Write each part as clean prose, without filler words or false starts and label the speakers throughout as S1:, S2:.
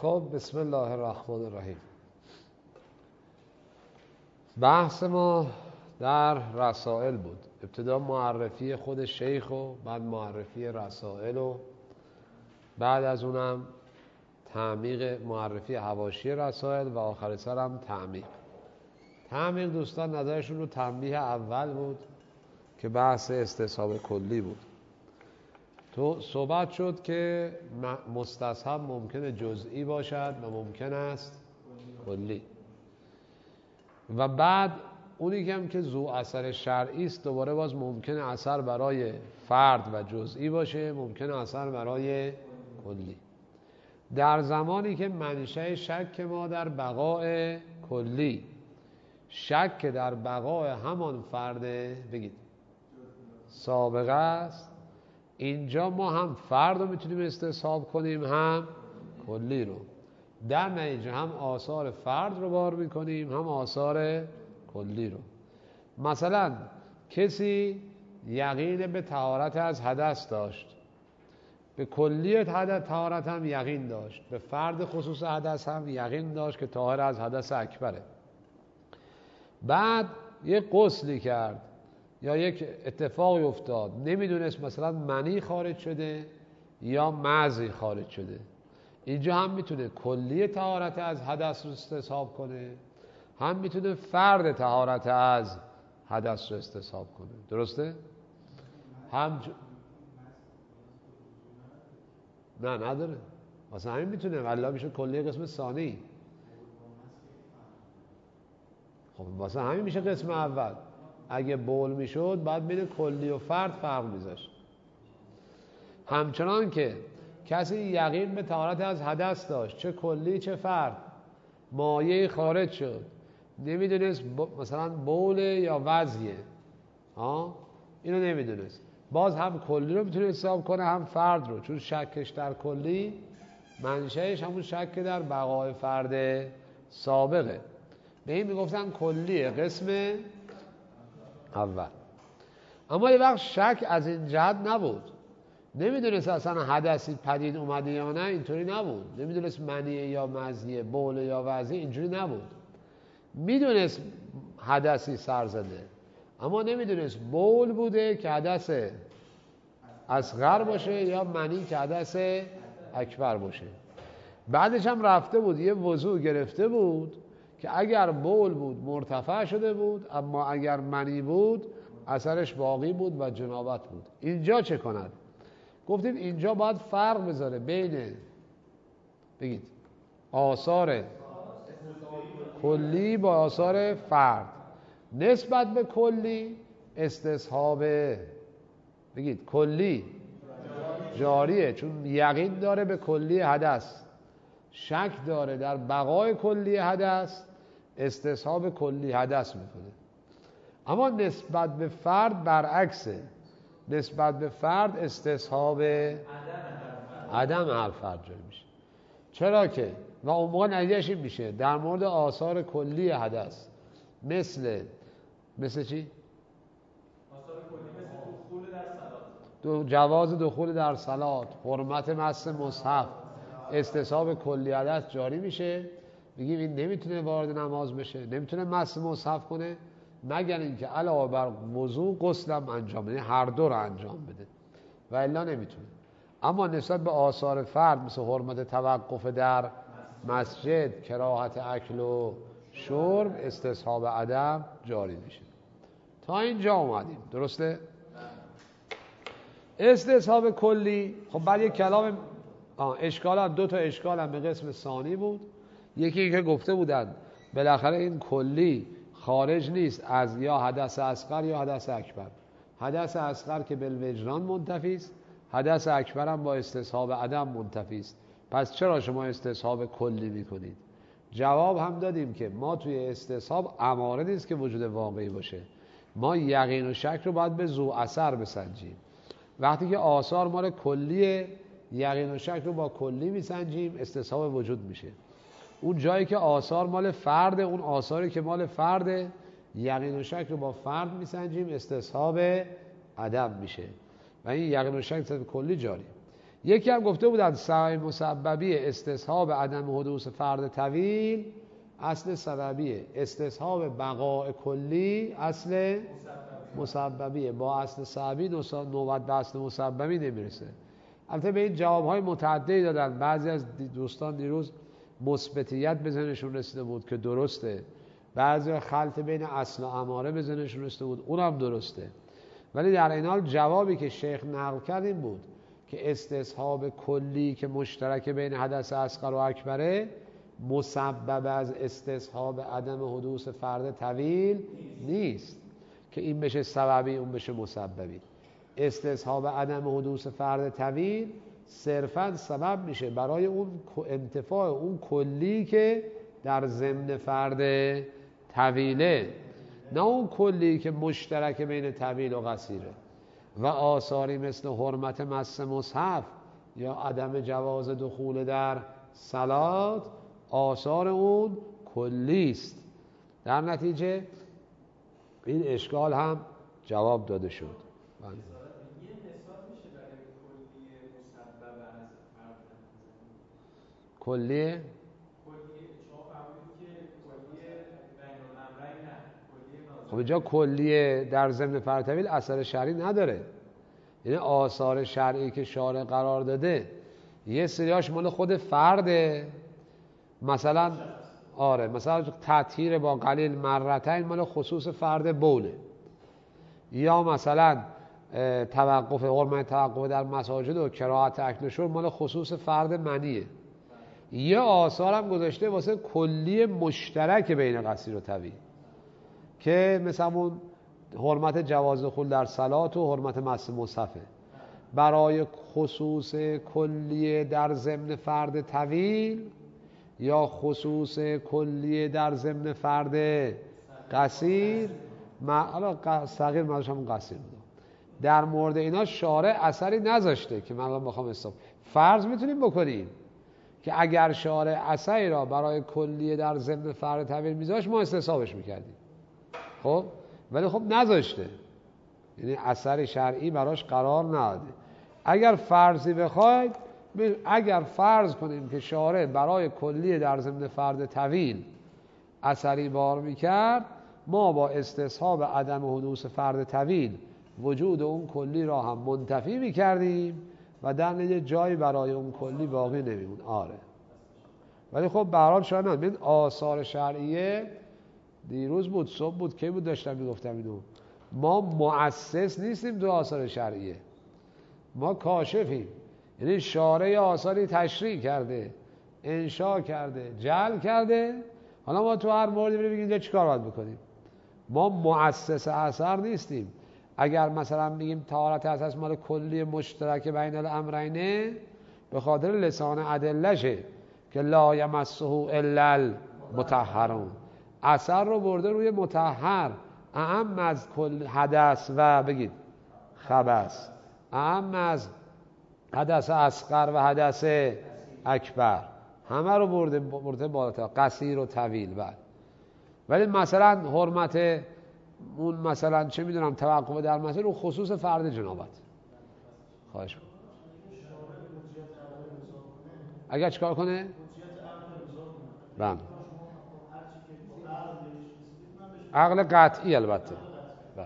S1: خب بسم الله الرحمن الرحیم. بحث ما در رسائل بود. ابتدا معرفی خود شیخ و بعد معرفی رسائل و بعد از اونم تعمیق معرفی حواشی رسائل و آخر سر هم تعمیق دوستان نظرشون رو تنبیه اول بود که بحث استصحاب کلی بود. تو صحبت شد که مستصحب ممکنه جزئی باشد و ممکن است کلی، و بعد اونی که هم که ذو اثر شرعی است دوباره باز ممکنه اثر برای فرد و جزئی باشه، ممکنه اثر برای کلی. در زمانی که منشأ شک ما در بقای کلی شک در بقای همان فرد بگید سابقه است، اینجا ما هم فرد رو میتونیم استصحاب کنیم هم کلی رو. در نتیجه هم آثار فرد رو بار میکنیم هم آثار کلی رو. مثلا کسی یقین به طهارت از حدث داشت، به کلیت طهارت هم یقین داشت، به فرد خصوص حدث هم یقین داشت که طاهر از حدث اکبره. بعد یک غسلی کرد یا یک اتفاقی افتاد، نمیدونست مثلا منی خارج شده یا مزی خارج شده، اینجا هم میتونه کلی طهارت از حدث رو استصحاب کنه، هم میتونه فرد طهارت از حدث رو استصحاب کنه. درسته؟ نه نداره، واسه همین میتونه والله میشه کلی قسم ثانی. خب واسه همین میشه قسم اول. اگه بول میشد بعد بین کلی و فرد فرق میذاشت. همچنان که کسی یقین به طهارت از حدث داشت، چه کلی چه فرد، مایه خارج شد، نمیدونست مثلا بول یا وضعیه، اینو نمیدونست، باز هم کلی رو میتونه حساب کنه هم فرد رو، چون شکش در کلی منشأش همون شک در بقای فرد سابقه. به این میگفتن کلیه قسم اول. اما یه وقت شک از این جهت نبود، نمیدونست اصلا حدثی پدید اومده یا نه، اینطوری نبود، نمیدونست منیه یا مزیه، بول یا وضعی، اینجوری نبود. میدونست حدثی سر زده اما نمیدونست بول بوده که حدث اصغر باشه یا منی که حدث اکبر باشه. بعدش هم رفته بود یه وضوع گرفته بود که اگر بول بود مرتفع شده بود، اما اگر منی بود اثرش باقی بود و جنابت بود. اینجا چه کند؟ گفتیم اینجا باید فرق بذاره بین بگید آثار کلی با آثار فرد. نسبت به کلی استصحاب بگید کلی جاریه، چون یقین داره به کلی حدث، شک داره در بقای کلی حدث، استصحاب کلی حدث میکنه. اما نسبت به فرد برعکسه، نسبت به فرد استصحاب عدم هر فرد جاری میشه. چرا که و اون موقع نتیجهش این میشه در مورد آثار کلی حدث مثل چی؟
S2: آثار کلی مثل دخول در صلات،
S1: جواز دخول در صلات، حرمت مس مصحف، استصحاب کلی حدث جاری میشه. میگیم این نمیتونه وارد نماز بشه، نمیتونه مس مصحف کنه مگر اینکه علاوه بر وضوء غسلم انجام بده، هر دو رو انجام بده و الا نمیتونه. اما نسبت به آثار فرد مثل حرمت توقف در مسجد، کراهت اکل و شرب، استصحاب عدم جاری میشه. تا اینجا اومدیم. درسته؟ استصحاب کلی. خب بعد یک کلام اشکالات، دو تا اشکال هم به قسم ثانی بود. یکی این که گفته بودن بالاخره این کلی خارج نیست از یا حدث اصغر یا حدث اکبر. حدث اصغر که بالوجدان منتفی است، حدث اکبر هم با استصحاب عدم منتفی است. پس چرا شما استصحاب کلی میکنید؟ جواب هم دادیم که ما توی استصحاب اماره نیست که وجود واقعی باشه، ما یقین و شک رو باید به ذو اثر بسنجیم. وقتی که آثار مال کلیه، یقین و شک رو با کلی میسنجیم، استصحاب وجود میشه. اون جایی که آثار مال فرد، اون آثاری که مال فرد، یقین و شک رو با فرد میسنجیم، استصحاب عدم میشه و این یقین و شک به کلی جاری. یکی هم گفته بودن سبب مسببی استصحاب عدم حدوث فرد طویل اصل سببیه، استصحاب بقاء کلی اصل مسببیه. با اصل سببی نوبت به اصل مسببی نمیرسه. البته به این جوابهای متعددی دادن. بعضی از دوستان دیروز مثبتیت به ذهنشون رسیده بود که درسته، بعضی خلط بین اصل و اماره به ذهنشون رسیده بود، اونم درسته. ولی در این حال جوابی که شیخ نقل کرد این بود که استصحاب کلی که مشترک بین حدث اصغر و اکبره مسبب از استصحاب عدم حدوث فرد طویل نیست که این بشه سببی اون بشه مسببی. استصحاب عدم حدوث فرد طویل صرفاً سبب میشه برای اون انتفاع اون کلی که در ضمن فرد طویله، نه اون کلی که مشترک بین طویل و قصیره. و آثاری مثل حرمت مس مصحف یا عدم جواز دخول در صلات آثار اون کلی است. در نتیجه این اشکال هم جواب داده شد.
S2: یه مثال میشه برای کلی مسبب از فرد
S1: کلی
S2: شما فهمید که کلی بین الامرین نه کلی ناظر.
S1: خب اینجا کلیه در ضمن فرد طویل اثر شرعی نداره. یعنی آثار شرعی که شارع قرار داده یه سریاش مال خود فرده، مثلا آره مثلا تطهیر با قلیل مرتين مال خصوص فرد بوله، یا مثلا توقف حرمت توقف در مساجد و کراهت اکل شرب مال خصوص فرد منیه. یه آثار هم گذاشته واسه کلی مشترک بین قصیر و طویل که مثلا اون حرمت جواز دخول در صلات و حرمت مس مصحفه. برای خصوص کلی در ضمن فرد طویل یا خصوص کلی در ضمن فرد قصیر، حالا صغیر منظورش همون قصیر بود، در مورد اینا شارع اثری نذاشته که من الان بخوام حساب. فرض میتونیم بکنیم که اگر شارع اثری را برای کلی در ضمن فرد طویل میذاشت ما استصحابش میکردیم، خب ولی خب نذاشته، یعنی اثر شرعی براش قرار نداده. اگر فرضی بخواید، اگر فرض کنیم که شارع برای کلی در ضمن فرد طویل اثری بار میکرد، ما با استصحاب عدم حدوث فرد طویل وجود اون کلی را هم منتفی میکردیم و در نتیجه جایی برای اون کلی باقی نمیمون. آره ولی خب به هر حال شاید این آثار شرعیه دیروز بود صبح بود کی بود داشتم میگفتم اینو، ما مؤسس نیستیم تو آثار شرعیه، ما کاشفیم. یعنی شارع آثاری تشریع کرده، انشاء کرده، جعل کرده، حالا ما تو هر موردی بگیم اینجا چیکار باید بکنیم. ما مؤسس اثر نیستیم. اگر مثلا میگیم طهارت اساس مال کلی مشترک بین الامرینه، به خاطر لسان ادلشه که لا یمسه الا المطهرون، اثر رو برده روی مطهر، اعم از کل حدث و بگید خبث، اعم از حدث اصغر و حدث اکبر، همه رو برده بالاتر، قصیر و طویل. بعد ولی مثلا حرمت اون مثلا چه میدونم توقف در مسجد رو خصوص فرد جنابت. خواهش کنم اگر چیکار کنه؟ بله عقل قطعی البته. بله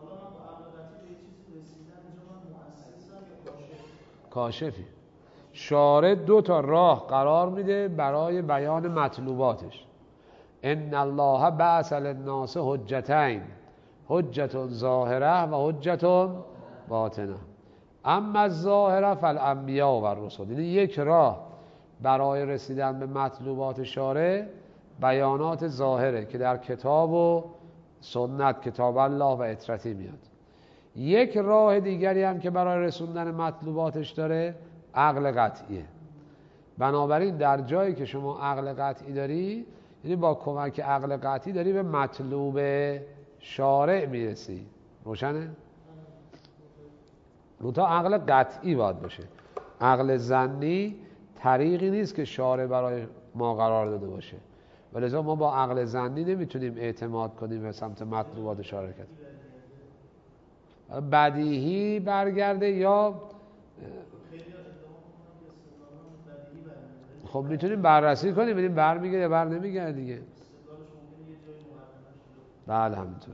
S1: کاشفی. شارع دو تا راه قرار میده برای بیان مطلوباتش. ان الله بعث للناس حجتین، حجت ظاهره و حجت باطنه، اما الظاهره فالانبیاء و الرسل. یعنی یک راه برای رسیدن به مطلوبات شارع بیانات ظاهره که در کتاب و سنت، کتاب الله و اطرتی میاد. یک راه دیگری هم که برای رسوندن مطلوباتش داره عقل قطعیه. بنابراین در جایی که شما عقل قطعی داری، یعنی با کمک عقل قطعی داری به مطلوب شارع میرسی. روشنه؟ تا عقل قطعی باید باشه. عقل ظنی طریقی نیست که شارع برای ما قرار داده باشه، ولذا ما با عقل ظنی نمیتونیم اعتماد کنیم به سمت مطلوبات شارع کنیم. بدیهی برگرده یا خب میتونیم بررسی کنیم ببینیم برمیگرده یا بر نمیگرده دیگه. بله همینطوره.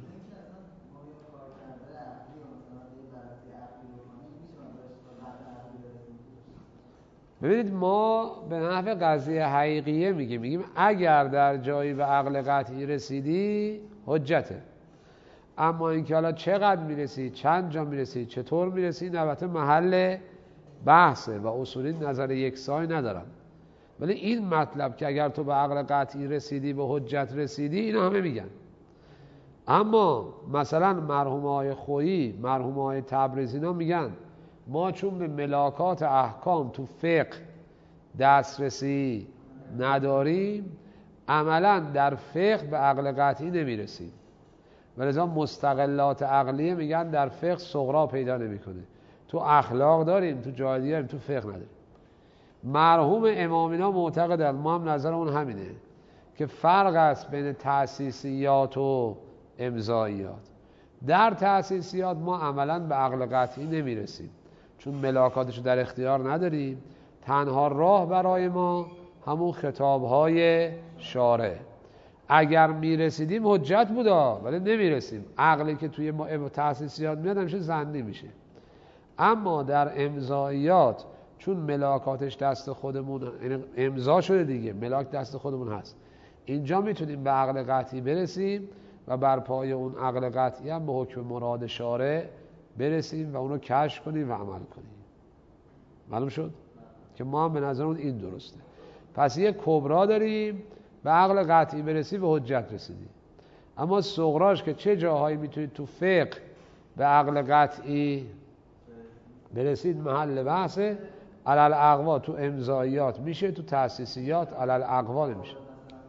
S1: ببینید ما به نحو قضیه حقیقیه میگیم اگر در جایی به عقل قطعی رسیدی حجته، اما اینکه حالا چقدر میرسی، چند جا میرسی، چطور میرسی، این البته محل بحثه و اصولی نظر یکسانی ندارن. ولی این مطلب که اگر تو به عقل قطعی رسیدی، به حجت رسیدی، اینو همه میگن. اما مثلا مرحومای خویی، مرحومای تبریزی اینا میگن ما چون به ملاکات احکام تو فقه دسترسی نداریم، عملا در فقه به عقل قطعی نمیرسیم، ولذا مستقلات عقلیه میگن در فقه صغرا پیدا نمیکنه. تو اخلاق داریم، تو جای دیگه داریم، تو فقه نداریم. مرحوم امامینا معتقدن، ما هم نظرمون همینه، که فرق است بین تأسیسیات و امضاییات. در تأسیسیات ما عملا به عقل قطعی نمیرسیم چون ملاکاتشو در اختیار نداریم. تنها راه برای ما همون خطابهای شارع. اگر میرسیدیم حجت بودا، ولی نمیرسیم. عقلی که توی ما تأسیسیات میاد همیشه ظنی میشه. اما در امضاییات چون ملاکاتش دست خودمون، امضا شده دیگه، ملاک دست خودمون هست، اینجا میتونیم به عقل قطعی برسیم و بر پای اون عقل قطعی هم به حکم مراد شارع برسیم و اونو کشف کنیم و عمل کنیم. معلوم شد؟ که ما هم به نظرمون این درسته. پس یه کبرا داریم، به عقل قطعی برسی به حجت رسیدی. اما صغراش که چه جاهایی میتونید تو فقه به عقل قطعی برسید محل بحثه. علل اقوا تو امضاییات میشه، تو تأسیسیات علل اقوا نمیشه.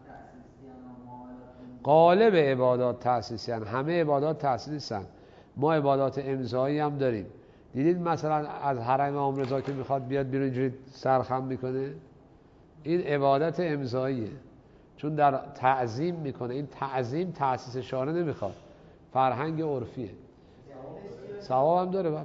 S1: غالب عبادات تأسیسیان، همه عبادات تأسیسیان. ما عبادات امضایی هم داریم. دیدید مثلا از حرم امام رضا که میخواد بیاد بیرون اینجوری سرخم میکنه، این عبادت امضاییه، چون در تعظیم میکنه. این تعظیم تأسیس شارع نمیخواد، فرهنگ عرفیه. ثواب هم داره. بله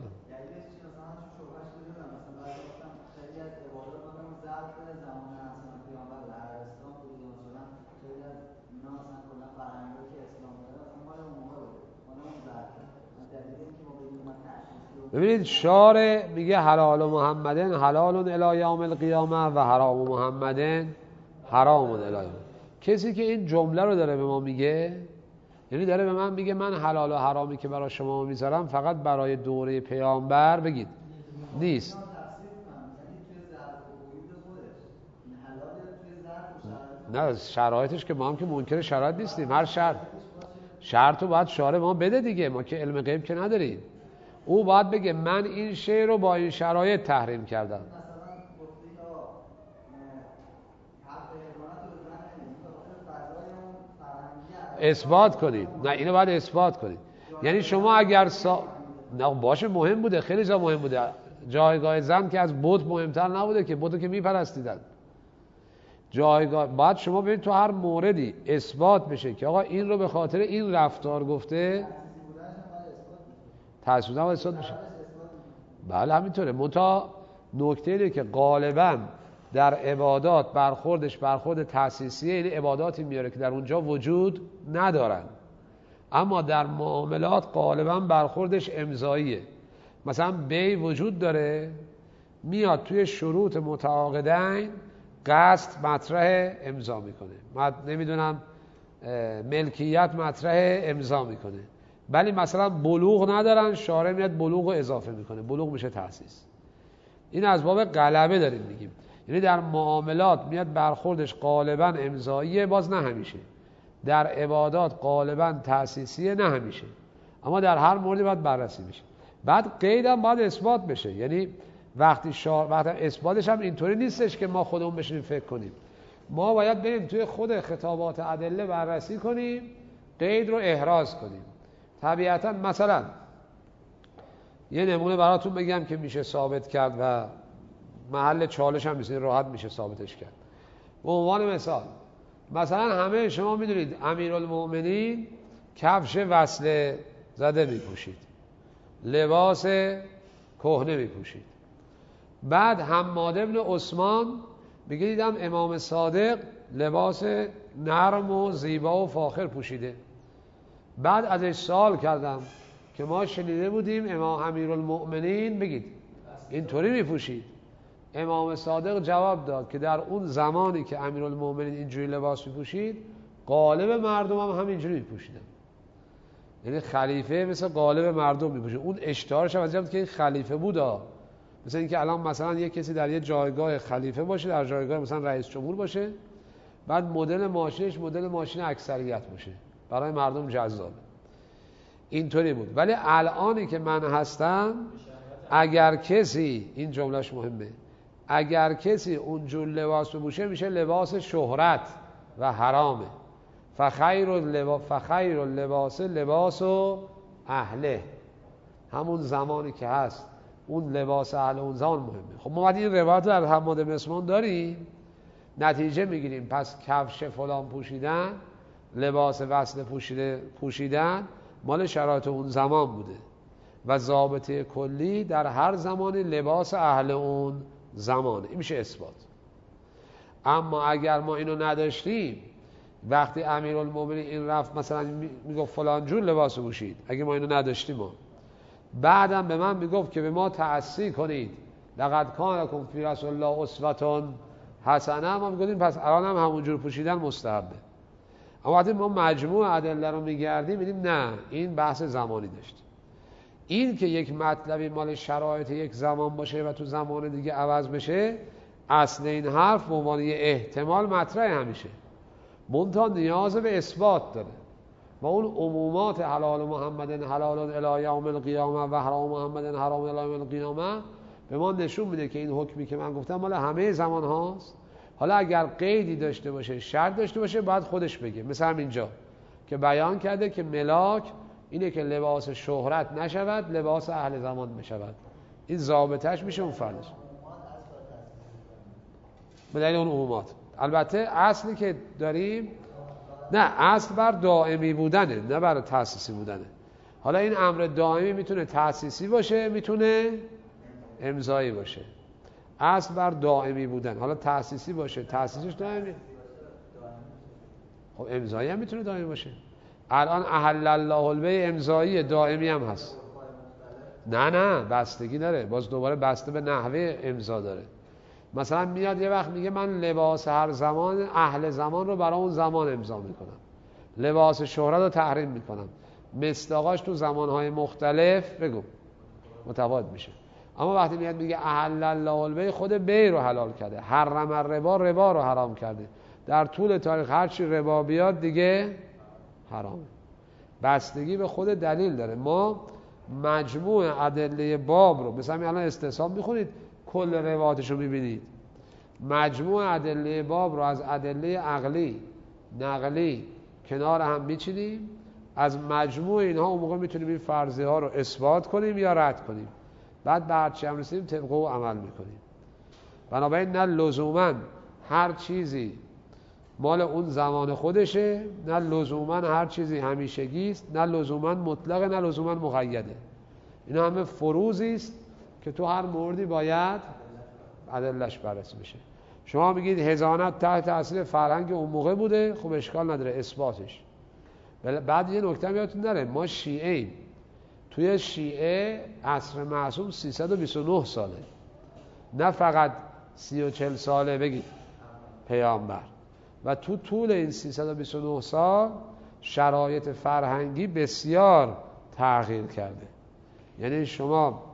S1: ببینید شارع میگه حلال محمدن حلال الی یوم القیامه و حرام محمدن حرام الی یوم. کسی که این جمله رو داره به ما میگه، یعنی داره به من میگه من حلال و حرامی که برای شما میذارم فقط برای دوره پیامبر بگید نیست. نه شرایطش که ما هم که منکر شرایط نیستیم. هر شرط رو باید شارع ما بده دیگه، ما که علم غیب که نداریم. او باید بگه من این شی رو با این شرایط تحریم کردم. اثبات کنید. نه اینو باید اثبات کنید. یعنی شما اگر نه باشه مهم بوده، خیلی جا مهم بوده. جایگاه زن که از بت مهمتر نبوده که بتو که میپرستیدن. جایگاه بعد شما ببینید تو هر موردی اثبات بشه که آقا این رو به خاطر این رفتار گفته، تأسیس بودن باید اثبات بشه. بله همینطوره. منتها نکته اینه که غالبا در عبادات برخوردش برخورد تأسیسیه، یعنی عباداتی میاره که در اونجا وجود ندارن. اما در معاملات غالبا برخوردش امضاییه. مثلا بی وجود داره، میاد توی شروط متعاقدین قصد مطرح امضا میکنه، نمیدونم ملکیت مطرح امضا میکنه، ولی مثلا بلوغ ندارن، شارع میاد بلوغ رو اضافه میکنه، بلوغ میشه تأسیس. این از باب غلبه داریم میگیم. یعنی در معاملات میاد برخوردش غالبا امضاییه، باز نه همیشه. در عبادات غالبا تأسیسیه، نه همیشه. اما در هر موردی باید بررسی میشه. بعد قید هم باید اثبات بشه. یعنی وقتی اثباتش هم اینطوری نیستش که ما خودمون بشینیم فکر کنیم. ما باید بریم توی خود خطابات ادله بررسی کنیم، قید رو احراز کنیم. طبیعتا مثلا یه نمونه براتون بگم که میشه ثابت کرد و محل چالش هم میشه، راحت میشه ثابتش کرد. به عنوان مثلا همه شما میدونید امیرالمؤمنین کفش وصله زده میپوشید، لباس کهنه میپوشید. بعد حماد ابن عثمان میگه دیدم امام صادق لباس نرم و زیبا و فاخر پوشیده. بعد ازش سوال کردم که ما شنیده بودیم امام امیرالمؤمنین بگید اینطوری میپوشید. امام صادق جواب داد که در اون زمانی که امیرالمؤمنین اینجوری لباس میپوشید، غالب مردم هم همینجوری میپوشیدن. یعنی خلیفه مثل غالب مردم میپوشه. اون اشتهارش هم از اینجا که این خلیفه بودا. مثل اینکه الان مثلا یک کسی در یه جایگاه خلیفه باشه، در جایگاه مثلا رئیس جمهور باشه، بعد مدل ماشینش مدل ماشین اکثریت باشه، برای مردم جذابه. اینطوری بود. ولی الانی که من هستم، اگر کسی، این جملهش مهمه، اگر کسی اونجور لباس بپوشه میشه لباس شهرت و حرامه. فخیر اللباس لباس و اهله. همون زمانی که هست اون لباس اهل اون زمان مهمه. خب ما این روایت رو در حماد بن اسمان داریم، نتیجه میگیریم پس کفش فلان پوشیدن، لباس وصل پوشیدن مال شرایط اون زمان بوده و ضابطه کلی در هر زمانی لباس اهل اون زمانه. این میشه اثبات. اما اگر ما اینو نداشتیم، وقتی امیرالمومنین این رفت مثلا میگفت فلان جور لباس پوشید، اگه ما اینو نداشتیم، ما بعدم به من میگفت که به ما تأسی کنید، لقد کان لکم فی رسول الله اسوة حسنه، ما میگفتیم پس الان هم همون جور پوشیدن مستحبه. اما وقتی ما مجموع ادله رو میگردیم میگیم نه، این بحث زمانی داشت. این که یک مطلبی مال شرایط یک زمان باشه و تو زمان دیگه عوض بشه، اصل این حرف به عنوان یه احتمال مطرح همیشه، منتها نیاز به اثبات داره. و اون عمومات حلال محمد حلال الی یوم القیامه و حرام محمد حرام الی یوم القیامه به ما نشون میده که این حکمی که من گفتم مال همه زمان هاست. حالا اگر قیدی داشته باشه، شرط داشته باشه، باید خودش بگه. مثل همینجا که بیان کرده که ملاک اینه که لباس شهرت نشود، لباس اهل زمان بشود. این ضابطش میشه اون فردش به دلیل اون عمومات. البته اصلی که داریم، نه، اصل بر دائمی بودنه، نه بر تأسیسی بودنه. حالا این امر دائمی میتونه تأسیسی باشه، میتونه امضایی باشه. اصل بر دائمی بودن. حالا تأسیسی باشه، تأسیسش دائمی، خب امضایی هم میتونه دائمی باشه. الان احل الله البیع امضایی دائمی هم هست. نه بستگی داره، باز دوباره بسته به نحوه امضا داره. مثلا میاد یه وقت میگه من لباس هر زمان اهل زمان رو برای اون زمان امضا میکنم، لباس شهرت رو تحریم میکنم. مصداقاش تو زمانهای مختلف بگو متفاوت میشه. اما وقتی میاد میگه احل الله البیع، خود بیع رو حلال کرده، حرم الربا، ربا رو حرام کرده. در طول تاریخ هر چی ربا بیاد دیگه حرامه. بستگی به خود دلیل داره. ما مجموع ادله باب رو، مثلا الان استصحاب میخونید کل روایاتش رو میبینید، مجموع ادله باب رو از ادله عقلی نقلی کنار هم میچینیم، از مجموع اینها اون موقع میتونیم این فرضیه ها رو اثبات کنیم یا رد کنیم. بعد به هر چی هم رسیدیم طبق او عمل میکنیم. بنابراین نه لزوما هر چیزی مال اون زمان خودشه، نه لزوما هر چیزی همیشگیست، نه لزوما مطلقه، نه لزوما مقیده. اینا همه فروضی است که تو هر موردی باید ادله‌اش بررسی بشه. شما میگید حضانت تحت تاثیر فرهنگ اون موقع بوده، خب اشکال نداره اثباتش. بعد یه نکته یادتون نره، ما شیعه ایم. توی شیعه عصر معصوم 329 ساله، نه فقط 30 و 40 ساله بگید پیامبر. و تو طول این 329 سال شرایط فرهنگی بسیار تغییر کرده. یعنی شما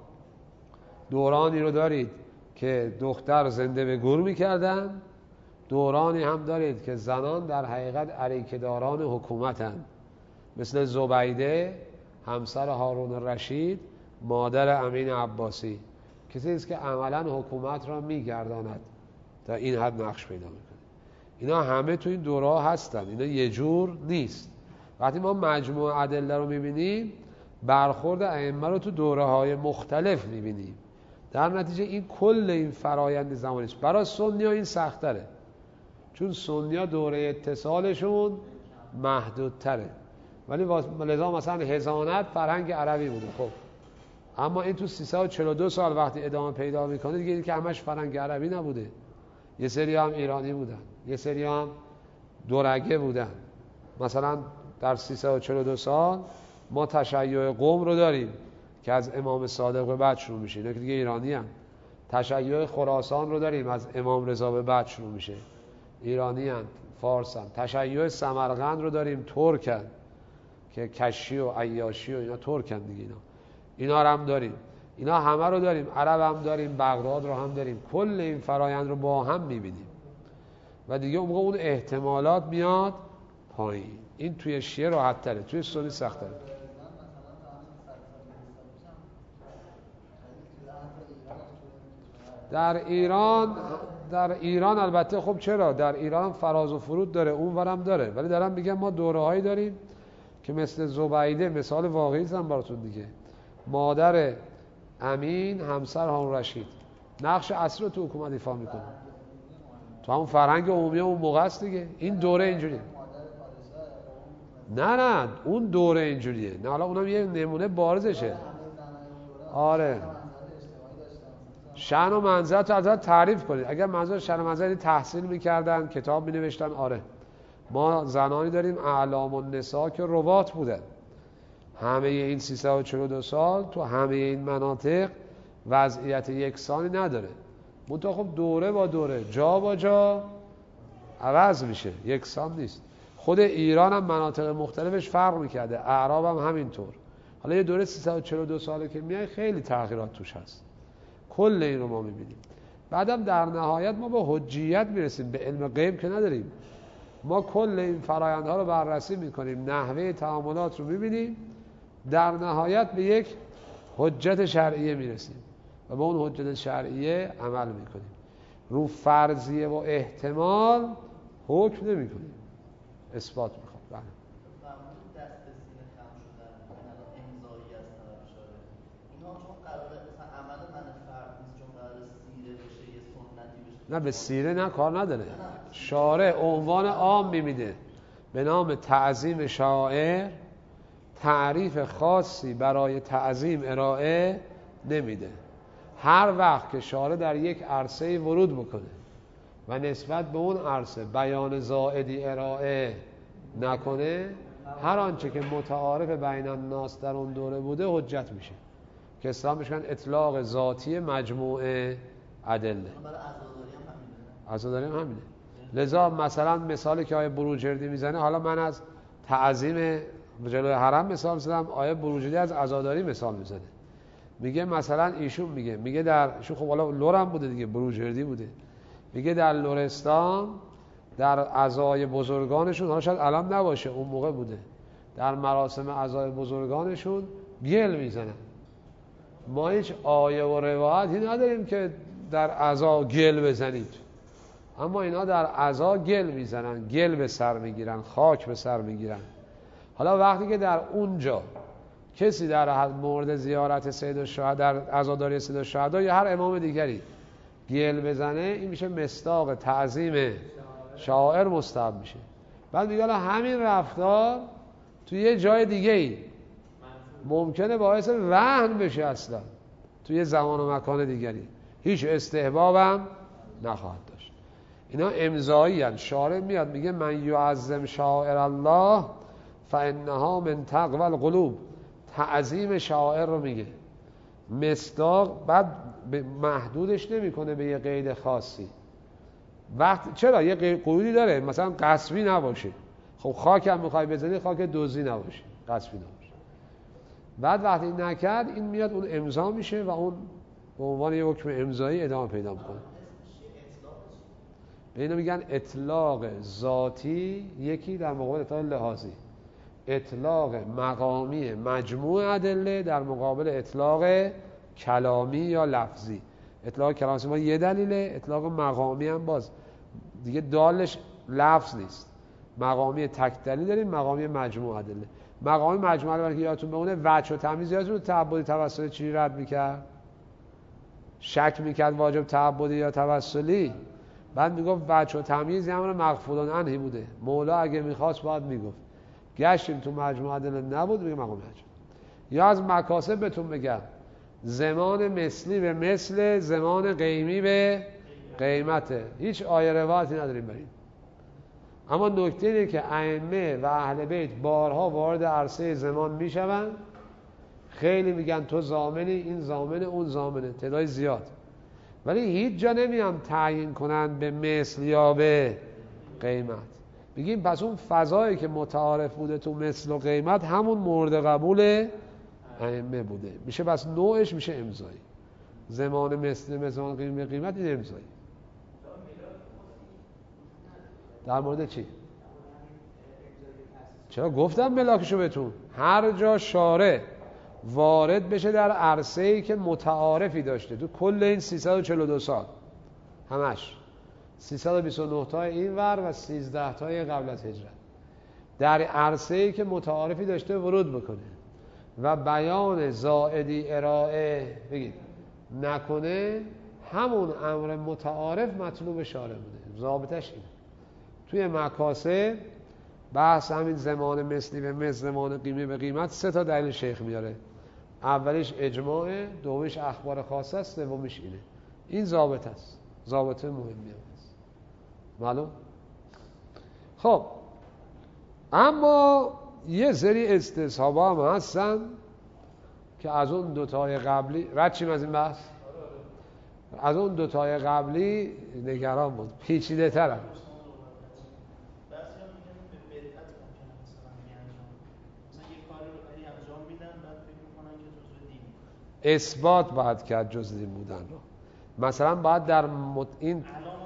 S1: دورانی رو دارید که دختر زنده به گور میکردن، دورانی هم دارید که زنان در حقیقت عریکه‌داران حکومتن، مثل زبیده همسر هارون رشید مادر امین عباسی، کسی است که عملا حکومت را میگرداند، تا این حد نقش پیدا میکنه. اینا همه تو این دوره هستن، اینا یه جور نیست. وقتی ما مجموع ادله رو میبینیم، برخورد ائمه رو تو دوره‌های مختلف میبینیم. در نتیجه این کل این فرایند زمانی است. برای سنی‌ها این سخت‌تره، چون سنی‌ها دوره اتصالشون محدودتره. ولی لذا مثلا حضانت فرهنگ عربی بوده، خب اما این تو 342 سال وقتی ادامه پیدا میکنه دیگه این که همش فرهنگ عربی نبوده. یه سری هم ایرانی بودن، یه سری هم دورگه بودن. مثلا در 342 سال ما تشیع قم رو داریم که از امام صادق به بعد شروع میشه، اینا که دیگه ایرانی هم. تشیع خراسان رو داریم از امام رضا به بعد شروع میشه، ایرانی هم، فارس هم. تشیع سمرقند رو داریم، ترکن که کشی و عیاشی و اینا ترکن دیگه. اینا رو هم داریم، اینا همه رو داریم. عرب هم داریم، بغداد رو هم داریم. کل این فرایند رو با هم میبینیم و دیگه اون موقع اون احتمالات میاد پایین. این توی شیعه راحت تره، توی سنی سخت تره. در ایران البته خب چرا؟ در ایران فراز و فرود داره، اون ورم داره، ولی دارم میگم ما دوره هایی داریم که مثل زبیده، مثال واقعی زن براتون دیگه، مادر امین همسر هارون رشید نقش اصلی رو تو حکومت ایفا میکنه، تو همون فرهنگ عمومی اون موقع است دیگه. این دوره اینجوریه. نه اون دوره اینجوریه. نه حالا اونم یه نمونه بارزشه. آره شأن و منزلت رو ازت تعریف کنید. اگر منظور شأن و منزلت تحصیل میکردن، کتاب مینوشتن، آره ما زنانی داریم اعلام النساء که روات بودن. همه این 342 سال تو همه این مناطق وضعیت یکسانی نداره. منتها خب دوره با دوره، جا با جا عوض میشه، یکسان نیست. خود ایران هم مناطق مختلفش فرق میکرده، اعراب هم همینطور. حالا یه دوره 342 ساله که میای خیلی تغییرات توش هست. کل این رو ما میبینیم. بعدم در نهایت ما به حجیت میرسیم، به علم غیب که نداریم. ما کل این فرآیندها رو بررسی میکنیم، نحوه تعاملات رو میبینیم، در نهایت به یک حجت شرعیه میرسیم و به اون حجت شرعیه عمل میکنیم. رو فرضیه و احتمال حکم نمیکنیم، اثبات میخوام. بله.
S3: دست به سینه خم شدن، امضایی از طرف شاره، اینا چون قراره مثلا عمل من فرد نیست، چون قراره سیره بشه، یه سنتی بشه.
S1: نه به سیره نه، کار نداره. شارع عنوان عام میمیده به نام تعظیم شاعر، تعریف خاصی برای تعظیم ارائه نمیده. هر وقت که شارع در یک عرصه ورود بکنه و نسبت به اون عرصه بیان زائدی ارائه نکنه، هر آنچه که متعارف بین الناس در اون دوره بوده حجت میشه، که اسلام میشن اطلاق ذاتی مجموعه ادله. عزاداری هم همینه. لذا مثلا مثالی که آیه بروجردی میزنه، حالا من از تعظیم جلوی حرم مثال زدم، آیه بروجردی از عزاداری مثال میزنه. میگه مثلا ایشون میگه در ایشون خب حالا لورم بوده دیگه، بروجردی بوده، میگه در لرستان در عزای بزرگانشون، حالا شاید الان نباشه اون موقع بوده، در مراسم عزای بزرگانشون گل میزنن. ما هیچ آیه و روایتی نداریم که در عزا گل بزنید، اما اینا در عزا گل میزنن، گل به سر میگیرن، خاک به سر میگیرن. حالا وقتی که در اونجا کسی در مورد زیارت سید الشهدا، در عزاداری سید الشهدا یا هر امام دیگری گل بزنه، این میشه مصداق تعظیم شاعر مستحب میشه. بعد میگه همین رفتار توی یه جای دیگه ای ممکنه باعث وهن بشه، اصلا توی زمان و مکان دیگری هیچ استحبابم نخواهد داشت. اینا امضایی هست. شارع میاد میگه من یعظم شاعر الله فانها من تقوی القلوب، تعظیم شاعر رو میگه مصداق، بعد محدودش نمیکنه به یه قید خاصی. وقت چرا یه قیودی داره، مثلا غصبی نباشه. خب خاک هم میخوای بزنی، خاک دزدی نباشه، غصبی نباشه. بعد وقتی نکرد، این میاد اون امضا میشه و اون به عنوان یه حکم امضایی ادامه پیدا میکنه. به اینا میگن اطلاق ذاتی، یکی در مقابل اطلاق لحاظی، اطلاق مقامی مجموع ادله در مقابل اطلاق کلامی یا لفظی. اطلاق کلامی ما یه دلیله، اطلاق مقامی هم باز دیگه دالش لفظ نیست، مقامی تک دلیل داریم، مقامی مجموع ادله. مقامی مجموع ادله که یادتون بمونه، وجه و تمیز یادتون تعبدی توسلی چی رد میکرد؟ شک میکرد واجب تعبدی یا توسلی، بعد میگفت وجه و تمیز امر مغفور عنه بوده، مولا اگه میخواست باید میگفت. گشتیم تو مجموعه ادله نبود، میگه مقام مجموع. یا از مکاسب بهتون بگم، زمان مثلی به مثل زمان قیمی به قیمته. هیچ آیه روایتی نداریم بریم. اما نکته اینه که ائمه و اهل بیت بارها وارد عرصه زمان میشوند. خیلی میگن تو ضامنی، این ضامنه، اون ضامنه، تعداد زیاد، ولی هیچ جا نمیان تعیین کنن به مثل یا به قیمت. بگیم پس اون فضایی که متعارف بوده تو مثل و قیمت همون مورد قبول ائمه بوده، میشه بس نوعش میشه امضایی. زمان مثل زمان قیمت این امضایی. در مورد چی؟ چرا گفتم ملاکشو بهتون؟ هر جا شارع وارد بشه در عرصه‌ای که متعارفی داشته تو کل این 342 سال، همش 329 تای این ور و 13 تای قبل از هجرت، در عرصه‌ای که متعارفی داشته ورود بکنه و بیان زائدی ارائه بگید نکنه، همون امر متعارف مطلوب شارع بوده. ضابطش اینه. توی مکاسب بحث همین زمان مثلی به مثل، زمان قیمه به قیمت، 3 تا دلیل شیخ میاره. اولیش اجماعه، دومیش اخبار خاصه است، سومیش اینه. این ضابط است، ضابطه مهمی است. معلوم؟ خب اما یه سری استصحابا هم هستن که از اون دوتای قبلی رد چیم از این بحث؟ از اون دوتای قبلی نگران بود، پیچیده تر هم. اثبات باید کرد جز دین بودن رو. مثلا باید در این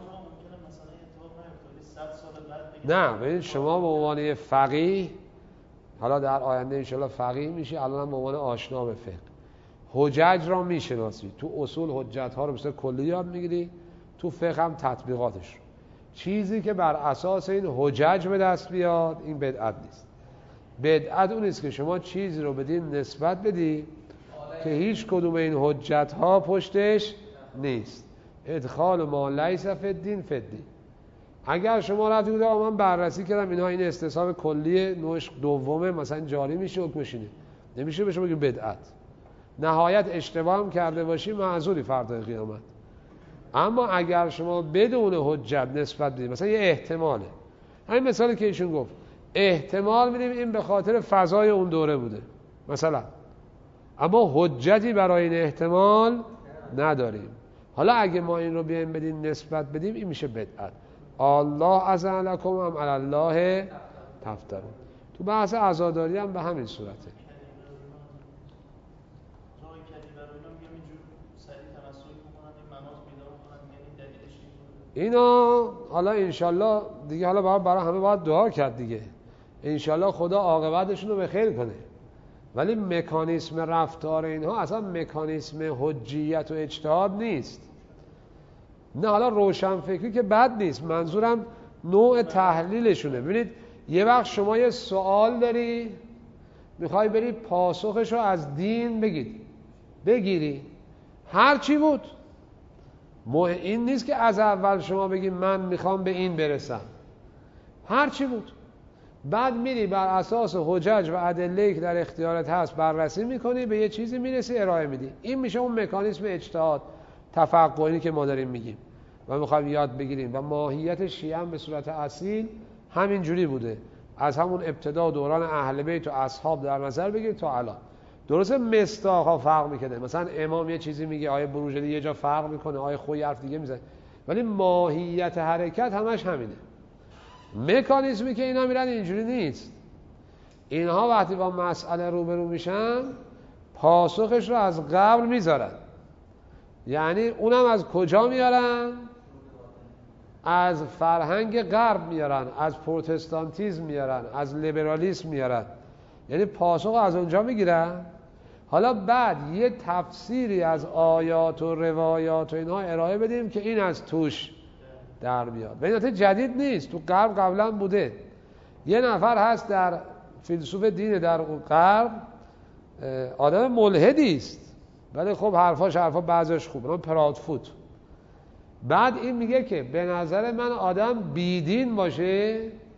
S1: نه ببین شما به عنوان فقیه، حالا در آینده انشالله فقیه میشی، الان هم به عنوان آشنا به فقه حجج را میشناسی. تو اصول حجت ها رو مثل کلی یاد میگیری، تو فقه هم تطبیقاتش رو. چیزی که بر اساس این حجج به دست بیاد این بدعت نیست. بدعت اون نیست که شما چیزی رو بدین نسبت بدی که هیچ کدوم این حجت ها پشتش نیست. ادخال ما لیس فی الدین فی الدین. اگر شما رفتید من بررسی کردم اینها این استصحاب کلی نوعش دومه مثلا جاری میشه، حکمش اینه، نمیشه به شما بگید بدعت. نهایت اشتباه هم کرده باشی معذوری فردای قیامت. اما اگر شما بدون حجت نسبت بدید، مثلا یه احتماله، همین مثالی که ایشون گفت، احتمال میدیم این به خاطر فضای اون دوره بوده مثلا، اما حجتی برای این احتمال نداریم. حالا اگه ما این رو بیایم بدیم نسبت بدیم، این میشه بدعت. الله اذن لکم ام علی الله تفترون. تو بحث عزاداری هم به همین صورته. اینا حالا انشالله دیگه، حالا برای همه باید دعا کرد دیگه، انشالله خدا عاقبتشون رو به خیر کنه. ولی مکانیسم رفتار اینها اصلا مکانیسم حجیت و اجتهاد نیست. نه حالا روشن فکری که بد نیست، منظورم نوع تحلیلشونه. ببینید یه وقت شما یه سوال داری میخوای بری پاسخش رو از دین بگیری، هر چی بود. این نیست که از اول شما بگی من میخوام به این برسم، هر چی بود. بعد میری بر اساس حجج و ادله‌ای که در اختیارت هست بررسی میکنی، به یه چیزی میرسی ارائه میدی. این میشه اون مکانیسم اجتهاد تفقهی که ما داریم میگیم و میخوایم یاد بگیریم. و ماهیت شیعه هم به صورت اصیل همین جوری بوده، از همون ابتدا دوران اهل بیت و اصحاب در نظر بگیر تا الان. درسته مصداق‌ها فرق میکنه، مثلا امام یه چیزی میگه، آیه بروجردی یه جا فرق میکنه، آیه خویی حرف دیگه میزنه، ولی ماهیت حرکت همش همینه. مکانیزمی که اینا میرن اینجوری نیست. اینها وقتی با مسئله روبرو میشن پاسخش رو از قبل میذارن. یعنی اونم از کجا میارن؟ از فرهنگ غرب میارن، از پروتستانتیزم میارن، از لیبرالیسم میارن، یعنی پاسخ از اونجا میگیرن. حالا بعد یه تفسیری از آیات و روایات و اینها ارائه بدیم که این از توش در بیاد. به این جدید نیست، تو غرب قبلا بوده. یه نفر هست در فیلسوف دین در غرب، آدم ملحدی است، ولی خب حرفاش بعضیش خوبه، اون پرادفوت. بعد این میگه که به نظر من آدم بیدین باشه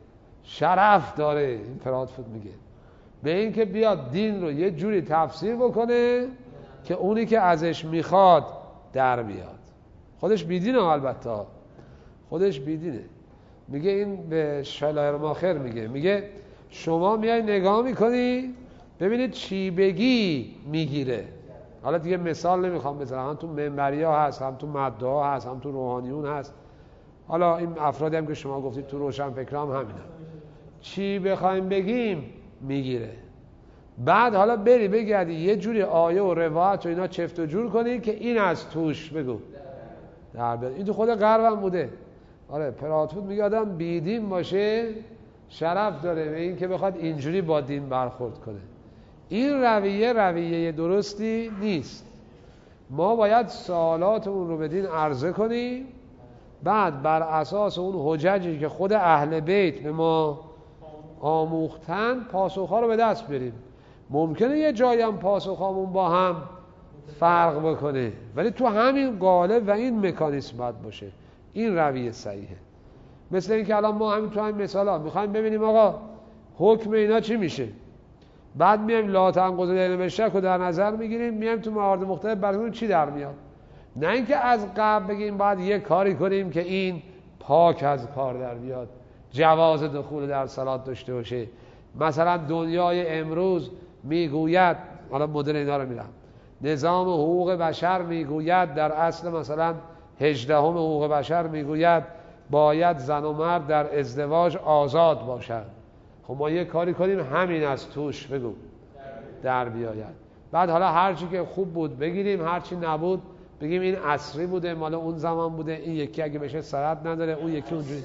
S1: شرف داره. این پرادفوت میگه به این که بیاد دین رو یه جوری تفسیر بکنه که اونی که ازش میخواد در بیاد. خودش بیدینه، البته خودش بیدینه. میگه این به شلایر ماخر میگه شما میای نگاه میکنی ببینید چی بگی میگیره. حالا دیگه مثال نمیخوام بزنم، هم تو منبری ها هست، هم تو مدعا ها هست، هم تو روحانیون هست. حالا این افرادی هم که شما گفتید تو روشنفکرام همینه، چی بخوایم بگیم میگیره. بعد حالا بری بگردی یه جوری آیه و روایت و اینا چفت و جور کنی که این از توش بگو در بیاد. این تو خود غرب هم بوده. آره پراتون میگه آدم بیدین باشه شرف داره به این که بخواد اینجوری با دین برخورد کنه. این رویه درستی نیست. ما باید سوالاتمون رو به دین عرضه کنیم، بعد بر اساس اون حججی که خود اهل بیت به ما آموختن پاسخها رو به دست بریم. ممکنه یه جایی هم پاسخهامون با هم فرق بکنه، ولی تو همین قالب و این مکانیسم باید باشه. این رویه صحیحه. مثل این که الان ما همین تو همین مثالا میخوایم ببینیم آقا حکم اینا چی میشه، بعد میایم لا تنقض العلم بالشک رو در نظر میگیریم، میایم تو موارد مختلف براتون چی در میاد. نه اینکه از قبل بگیم بعد یه کاری کنیم که این پاک از کار در بیاد، جواز دخول در صلات داشته باشه. مثلا دنیای امروز میگوید، حالا مدل اینا رو میرم، نظام حقوق بشر میگوید در اصل مثلا 18 حقوق بشر میگوید باید زن و مرد در ازدواج آزاد باشد. خب ما یه کاری کنیم همین از توش بگو در بیاید. بعد حالا هرچی که خوب بود بگیریم، هرچی نبود بگیم این عصری بوده، مال اون زمان بوده، این یکی اگه بشه سند نداره، اون یکی اونجوری.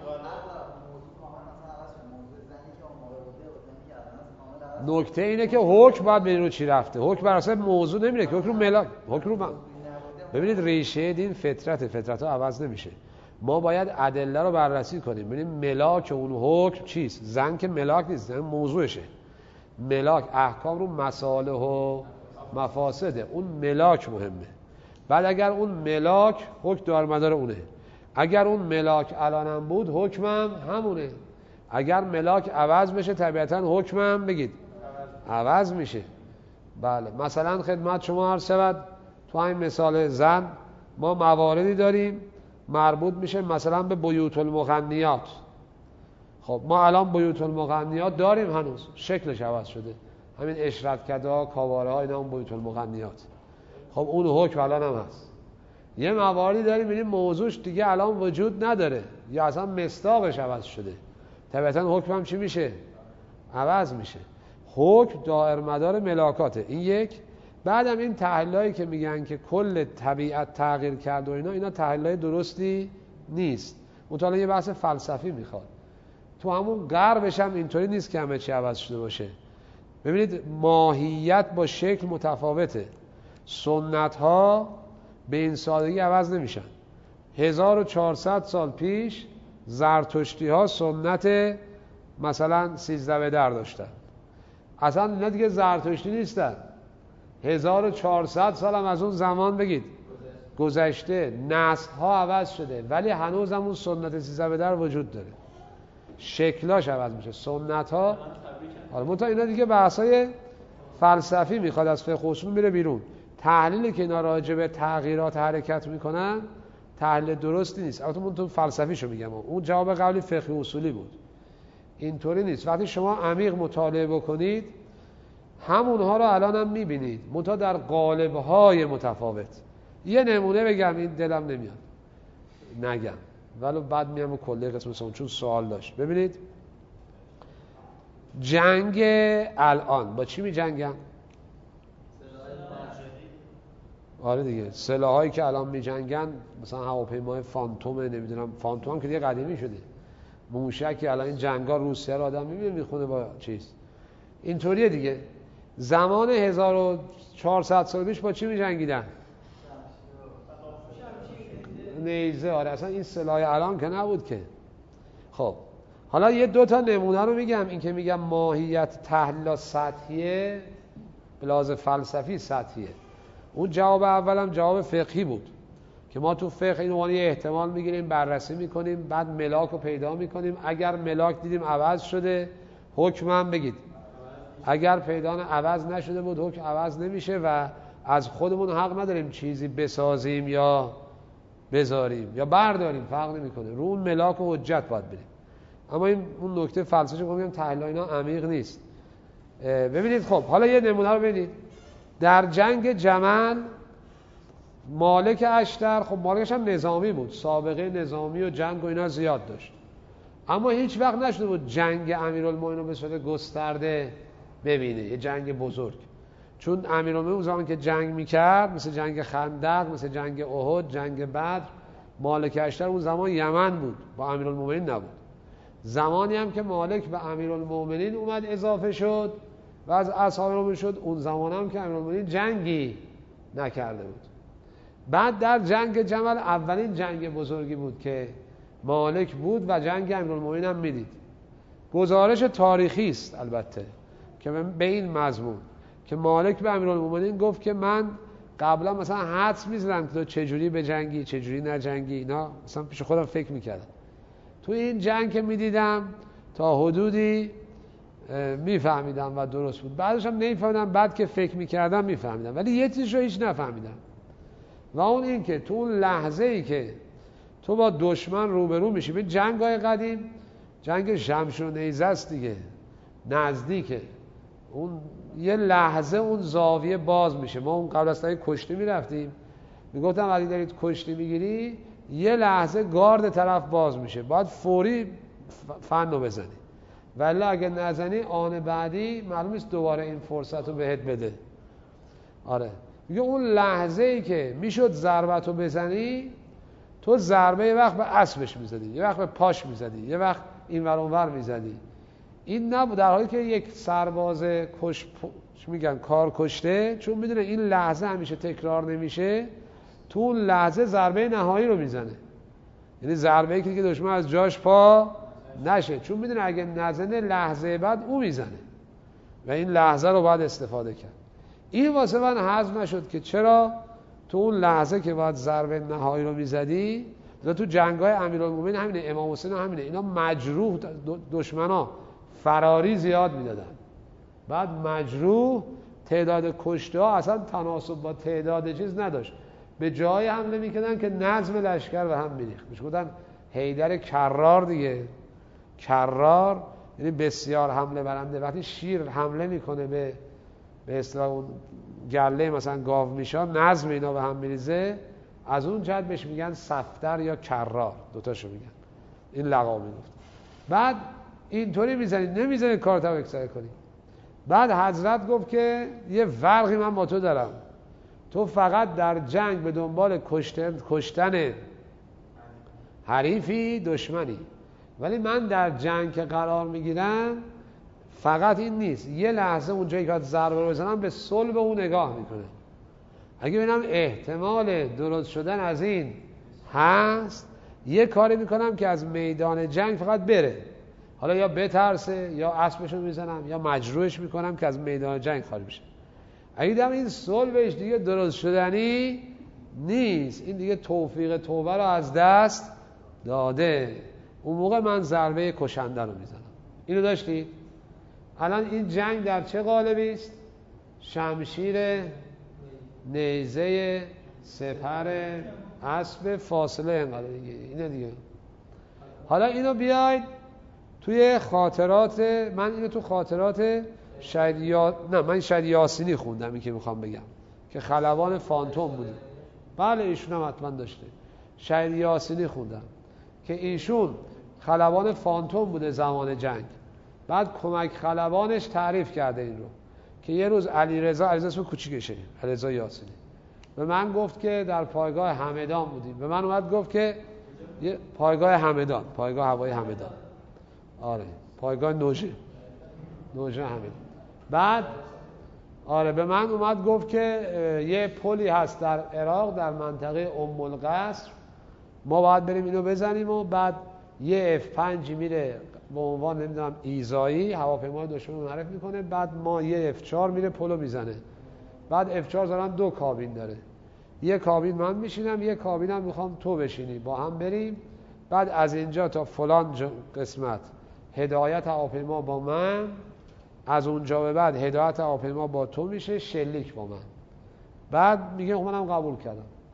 S1: نکته اینه که حکم باید ببینید رو چی رفته. حکم بر اساس موضوع نمیره که حکم رو ملاک، حکم رو ببینید ریشه دین فطرت ها عوض نمیشه. ما باید ادله رو بررسی کنیم ببینیم ملاک اون حکم چیست. زن که ملاک نیست، زن موضوعشه. ملاک احکام رو مصالح و مفاسده، اون ملاک مهمه. بعد اگر اون ملاک حکم دارمدار اونه، اگر اون ملاک الانم بود حکمم همونه. اگر ملاک عوض بشه طبیعتاً حکمم بگید عوض میشه. بله مثلا خدمت شما عرض شود تو این مثال زن ما مواردی داریم مربوط میشه مثلا به بیوت المغنیات. خب ما الان بیوت المغنیات داریم، هنوز شکلش عوض شده، همین اشرتکده‌ها کاواره ها اینا اون بیوت المغنیات. خب اون حکم الان هم هست. یه مواردی داریم میبینیم موضوعش دیگه الان وجود نداره یا اصلا مصداقش عوض شده، طبیعتاً حکم هم چی میشه؟ عوض میشه. حکم دائر مدار ملاکاته. این یک. بعدم این تحلیلایی که میگن که کل طبیعت تغییر کرد و اینا تحلیلای درستی نیست. مطالعه یه بحث فلسفی میخواد. تو همون غربش هم اینطوری نیست که همه چی عوض شده باشه. ببینید ماهیت با شکل متفاوته. سنت ها به این سادگی عوض نمیشن. 1400 سال پیش زرتشتی ها سنت مثلا 13 به در داشتن، اصلا اینا دیگه زرتشتی نیستن. 1400 سال هم از اون زمان بگید گذشته، نسل ها عوض شده ولی هنوز هم اون سنت 13 به در وجود داره، شکلاش عوض میشه، سنت ها. حالا منتها اینا دیگه بحثای فلسفی میخواد، از فقه اصول میره بیرون. تحلیلی که اینا راجع به تغییرات حرکت میکنن تحلیل درستی نیست. البته من تو فلسفیشو میگم، اون جواب قبلی فقه اصولی بود، اینطوری نیست. وقتی شما عمیق مطالعه بکنید همونها رو الان هم میبینید، منتها در قالب‌های متفاوت. یه نمونه بگم، این دلم نمیاد نگم ولی بعد میام و کله قسمت چون سوال داشت. ببینید جنگ الان با چی میجنگن؟ آره دیگه، سلاحایی که الان میجنگن مثلا هواپیمای فانتوم، نمیدونم فانتوم هم که دیگه قدیمی شده، موشکی. الان این جنگا روسیه رو آدم میبینه میخونه با چیز اینطوریه دیگه. زمان 1400 سال پیش با چی میجنگیدن؟ نیزه. آره اصلا این سلاح الان که نبود که. خب حالا یه دو تا نمونه رو میگم. این که میگم ماهیت تحلیل سطحیه، به لحاظ فلسفی سطحیه. اون جواب اولم جواب فقهی بود که ما تو فقه این عنوان احتمال میگیریم، بررسی میکنیم، بعد ملاک رو پیدا میکنیم. اگر ملاک دیدیم عوض شده حکم هم بگید، اگر پیدا عوض نشده بود حکم عوض نمیشه و از خودمون حق نداریم چیزی بسازیم یا بذاریم یا برداریم فرق نمیکنه، رو اون ملاک و حجت باید بریم. اما این اون نکته فلسفه میگم تحلیل اینا عمیق نیست. ببینید خب حالا یه نمونه رو ببینید. در جنگ جمل مالک اشتر، خب مالکش هم نظامی بود، سابقه نظامی و جنگ و اینا زیاد داشت، اما هیچ وقت نشده بود جنگ امیرالمومنین رو به صورت گسترده ببینه، یه جنگ بزرگ. چون امیرالمومنین اون زمان که جنگ میکرد، مثل جنگ خندق، مثل جنگ احد، جنگ بدر، مالک اشتر اون زمان یمن بود، با امیرالمومنین نبود. زمانی هم که مالک به امیرالمومنین اومد اضافه شد و از اصحاب المومنین شد، اون زمان هم که امیرالمومنین جنگی نکرده بود. بعد در جنگ جمل اولین جنگ بزرگی بود که مالک بود و جنگ امیرالمومنین هم میدید. گزارش تاریخی است البته که به این مضمون که مالک به امیرالمومنین گفت که من قبلا مثلا حدس می‌زدم که تو چجوری به جنگی چجوری نجنگی، اینا مثلا پیش خودم فکر میکردم. تو این جنگ که میدیدم تا حدودی میفهمیدم و درست بود، بعدش هم نمیفهمیدم، بعد که فکر میکردم میفهمیدم، ولی یه چیز رو هیچ نفهمیدم و اون این که تو اون لحظه ای که تو با دشمن روبرو میشی، به جنگ‌های قدیم جنگ شمشیر و نیزه است دیگه، نزدیکه، اون یه لحظه اون زاویه باز میشه. ما اون قبل از اینکه کشتی میرفتیم میگفتم وقتی دارید کشتی میگیری یه لحظه گارد طرف باز میشه، باید فوری فن رو بزنی، ولی اگه نزنی آن بعدی معلوم نیست دوباره این فرصت رو بهت بده. آره میگه اون لحظه ای که میشد ضربت رو بزنی، تو ضربه یه وقت به اسبش میزدی، یه وقت به پاش میزدی، یه وقت این ور اون ور میزدی. این نبود، در حالی که یک سرباز میگن کار کشته، چون میدونه این لحظه همیشه تکرار نمیشه، تو اون لحظه ضربه نهایی رو میزنه، یعنی ضربه ای که دشمن از جاش پا نشه، چون میدونه اگه نزنه لحظه بعد او میزنه و این لحظه رو باید استفاده کرد. این واسه من هضم نشد که چرا تو اون لحظه که باید ضربه نهایی رو میزدی. تو جنگ‌های امیرالمومنین همینه، امام حسین همینه، اینا مجروح دشمنا فراری زیاد میدادن، بعد مجروح تعداد کشته ها اصلا تناسب با تعداد چیز نداشت، به جای حمله میکردن که نظم لشکر به هم میریخت. میشه گفتن حیدر کرار دیگه، کرار یعنی بسیار حمله برنده. وقتی شیر حمله میکنه به اصطلاح اون گله مثلا گاو میشان، نظم اینا به هم میریزه، از اون جهت بهش میگن صفدر یا کرار، دوتاشو میگن، این لقب میگفت. بعد اینطوری میزنید، نمیزنید کارتو اکسر کنی. بعد حضرت گفت که یه فرقی من با تو دارم، تو فقط در جنگ به دنبال کشتن حریفی، دشمنی، ولی من در جنگ که قرار میگیرم فقط این نیست، یه لحظه اونجایی که ضربه رو بزنم به صلب اون نگاه میکنه، اگه ببینم احتمال درست شدن از این هست، یه کاری میکنم که از میدان جنگ فقط بره، حالا یا بترسه یا اسبشو میزنم یا مجروحش میکنم که از میدان جنگ خارج بشه. اگه دیدم این صلبش دیگه درست شدنی نیست، این دیگه توفیق توبه رو از دست داده، اون موقع من ضربه کشنده رو میزنم. اینو داشتید؟ الان این جنگ در چه قالبی است؟ شمشیر، نیزه، سپر، اسب، فاصله اینقدر دیگه، اینه دیگه. حالا اینو بیاید توی خاطرات من، اینو تو خاطرات من شاید یاسینی خوندم، این که میخوام بگم که خلبان فانتوم بوده، بله ایشون هم حتما داشته، شاید یاسینی خوندم که ایشون خلبان فانتوم بوده زمان جنگ، بعد کمک خلبانش تعریف کرده این رو که یه روز علیرضا اسم کوچیکشه، علیرضا یاسینی، به من گفت که در پایگاه همدان بودیم، به من اومد گفت که پایگاه همدان، پایگاه هوایی همدان، آره پایگاه نوژه همدان. بعد آره به من اومد گفت که یه پلی هست در عراق در منطقه ام القصر، ما باید بریم اینو بزنیم، و بعد یه F5 میره به عنوان نمیدونم ایزایی هواپیمای دشمن رو معرف میکنه، بعد ما یه F4 میره پلو میزنه، بعد F4 زدن 2 کابین داره، یه کابین من میشینم، یه کابینم میخوام تو بشینی، با هم بریم، بعد از اینجا تا فلان قسمت هدایت هواپیما با من، از اونجا به بعد هدایت هواپیما با تو میشه، شلیک با من. بعد میگه منم قبول کردم.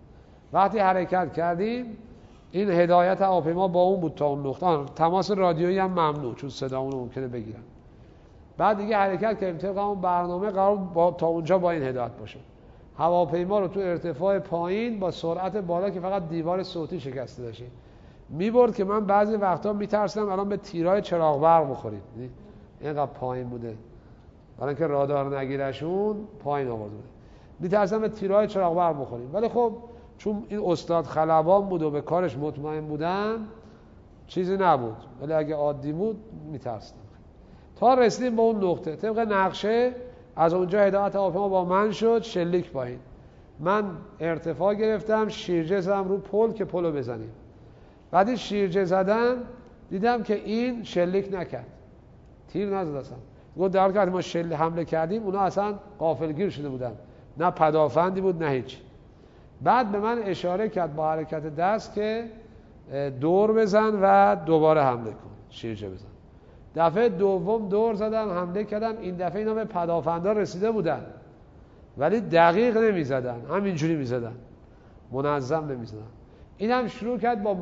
S1: وقتی حرکت کردیم این هدایت هواپیما با اون بود تا اون نقطه. تماس رادیویی هم ممنوع، چون صدامون رو ممکنه بگیرن. بعد دیگه حرکت کردیم طبق اون برنامه، قرار تا اونجا با این هدایت باشه. هواپیما رو تو ارتفاع پایین با سرعت بالا که فقط دیوار صوتی شکسته داشت میبرد که من بعضی وقتا میترسیدم الان به تیرای چراغ برق بخورید. اینقدر پایین بوده، برای اینکه رادار نگیرشون پایین آورده بوده، میترسیدم به تیرای چراغ برق بخوریم. ولی خب چون این استاد خلبان بود و به کارش مطمئن بودن چیزی نبود، ولی اگه عادی بود میترسیدم. تا رسیدیم به اون نقطه، طبق نقشه از اونجا هدایت هواپیما با من شد شلیک پایین. من ارتفاع گرفتم، شیرجه زدم رو پل که پلو بزنیم. بعدی شیرجه زدم دیدم که این شلیک نکرد، تیر نزد اصلا. گفت در حالی که ما حمله کردیم اونا اصلا غافلگیر شده بودن، نه پدافندی بود نه هیچ. بعد به من اشاره کرد با حرکت دست که دور بزن و دوباره حمله کن، شیرجه بزن. دفعه دوم دور زدم، حمله کردم. این دفعه اینا به پدافندا رسیده بودن ولی دقیق نمی زدن، همینجوری می زدن، منظم نمی زدن. این هم شروع کرد با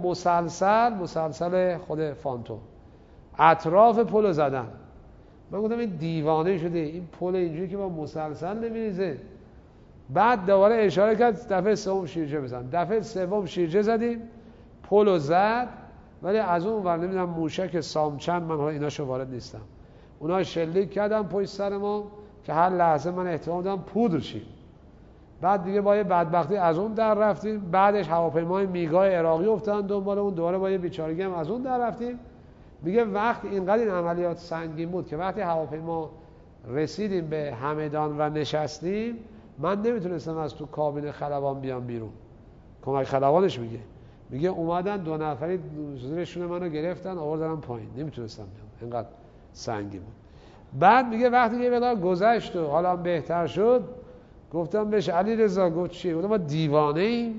S1: مسلسل خود فانتوم اطراف پل زدن. من گفتم این دیوانه شده، این پل اینجوری که با مسلسل نمیریزه. بعد دوباره اشاره کرد دفعه سوم شیرجه بزن. دفعه سوم شیرجه زدیم، پل زد، ولی از اون ور نمیدونم موشک سامچند، من حالا ایناشو وارد نیستم، اونا شلیک کردن پشت سر ما که هر لحظه من احتمال دادم پودر شیم. بعد دیگه با یه بدبختی از اون در رفتیم. بعدش هواپیمای میگای عراقی افتادن دنبال اون، دوباره با یه بیچارگی هم از اون در رفتیم. میگه وقتی اینقدر این عملیات سنگین بود که وقتی هواپیما رسیدیم به همدان و نشستیم، من نمیتونستم از تو کابین خلبان بیام بیرون. کمک خلبانش میگه اومدن 2 نفری زیرشون منو گرفتن آوردنم پایین، نمیتونستم بیام، اینقدر سنگین بود. بعد میگه وقتی یه مقدار گذشت و حالا بهتر شد، گفتم بهش علیرضا، گفت چیه؟ گفتم ما دیوانه ایم؟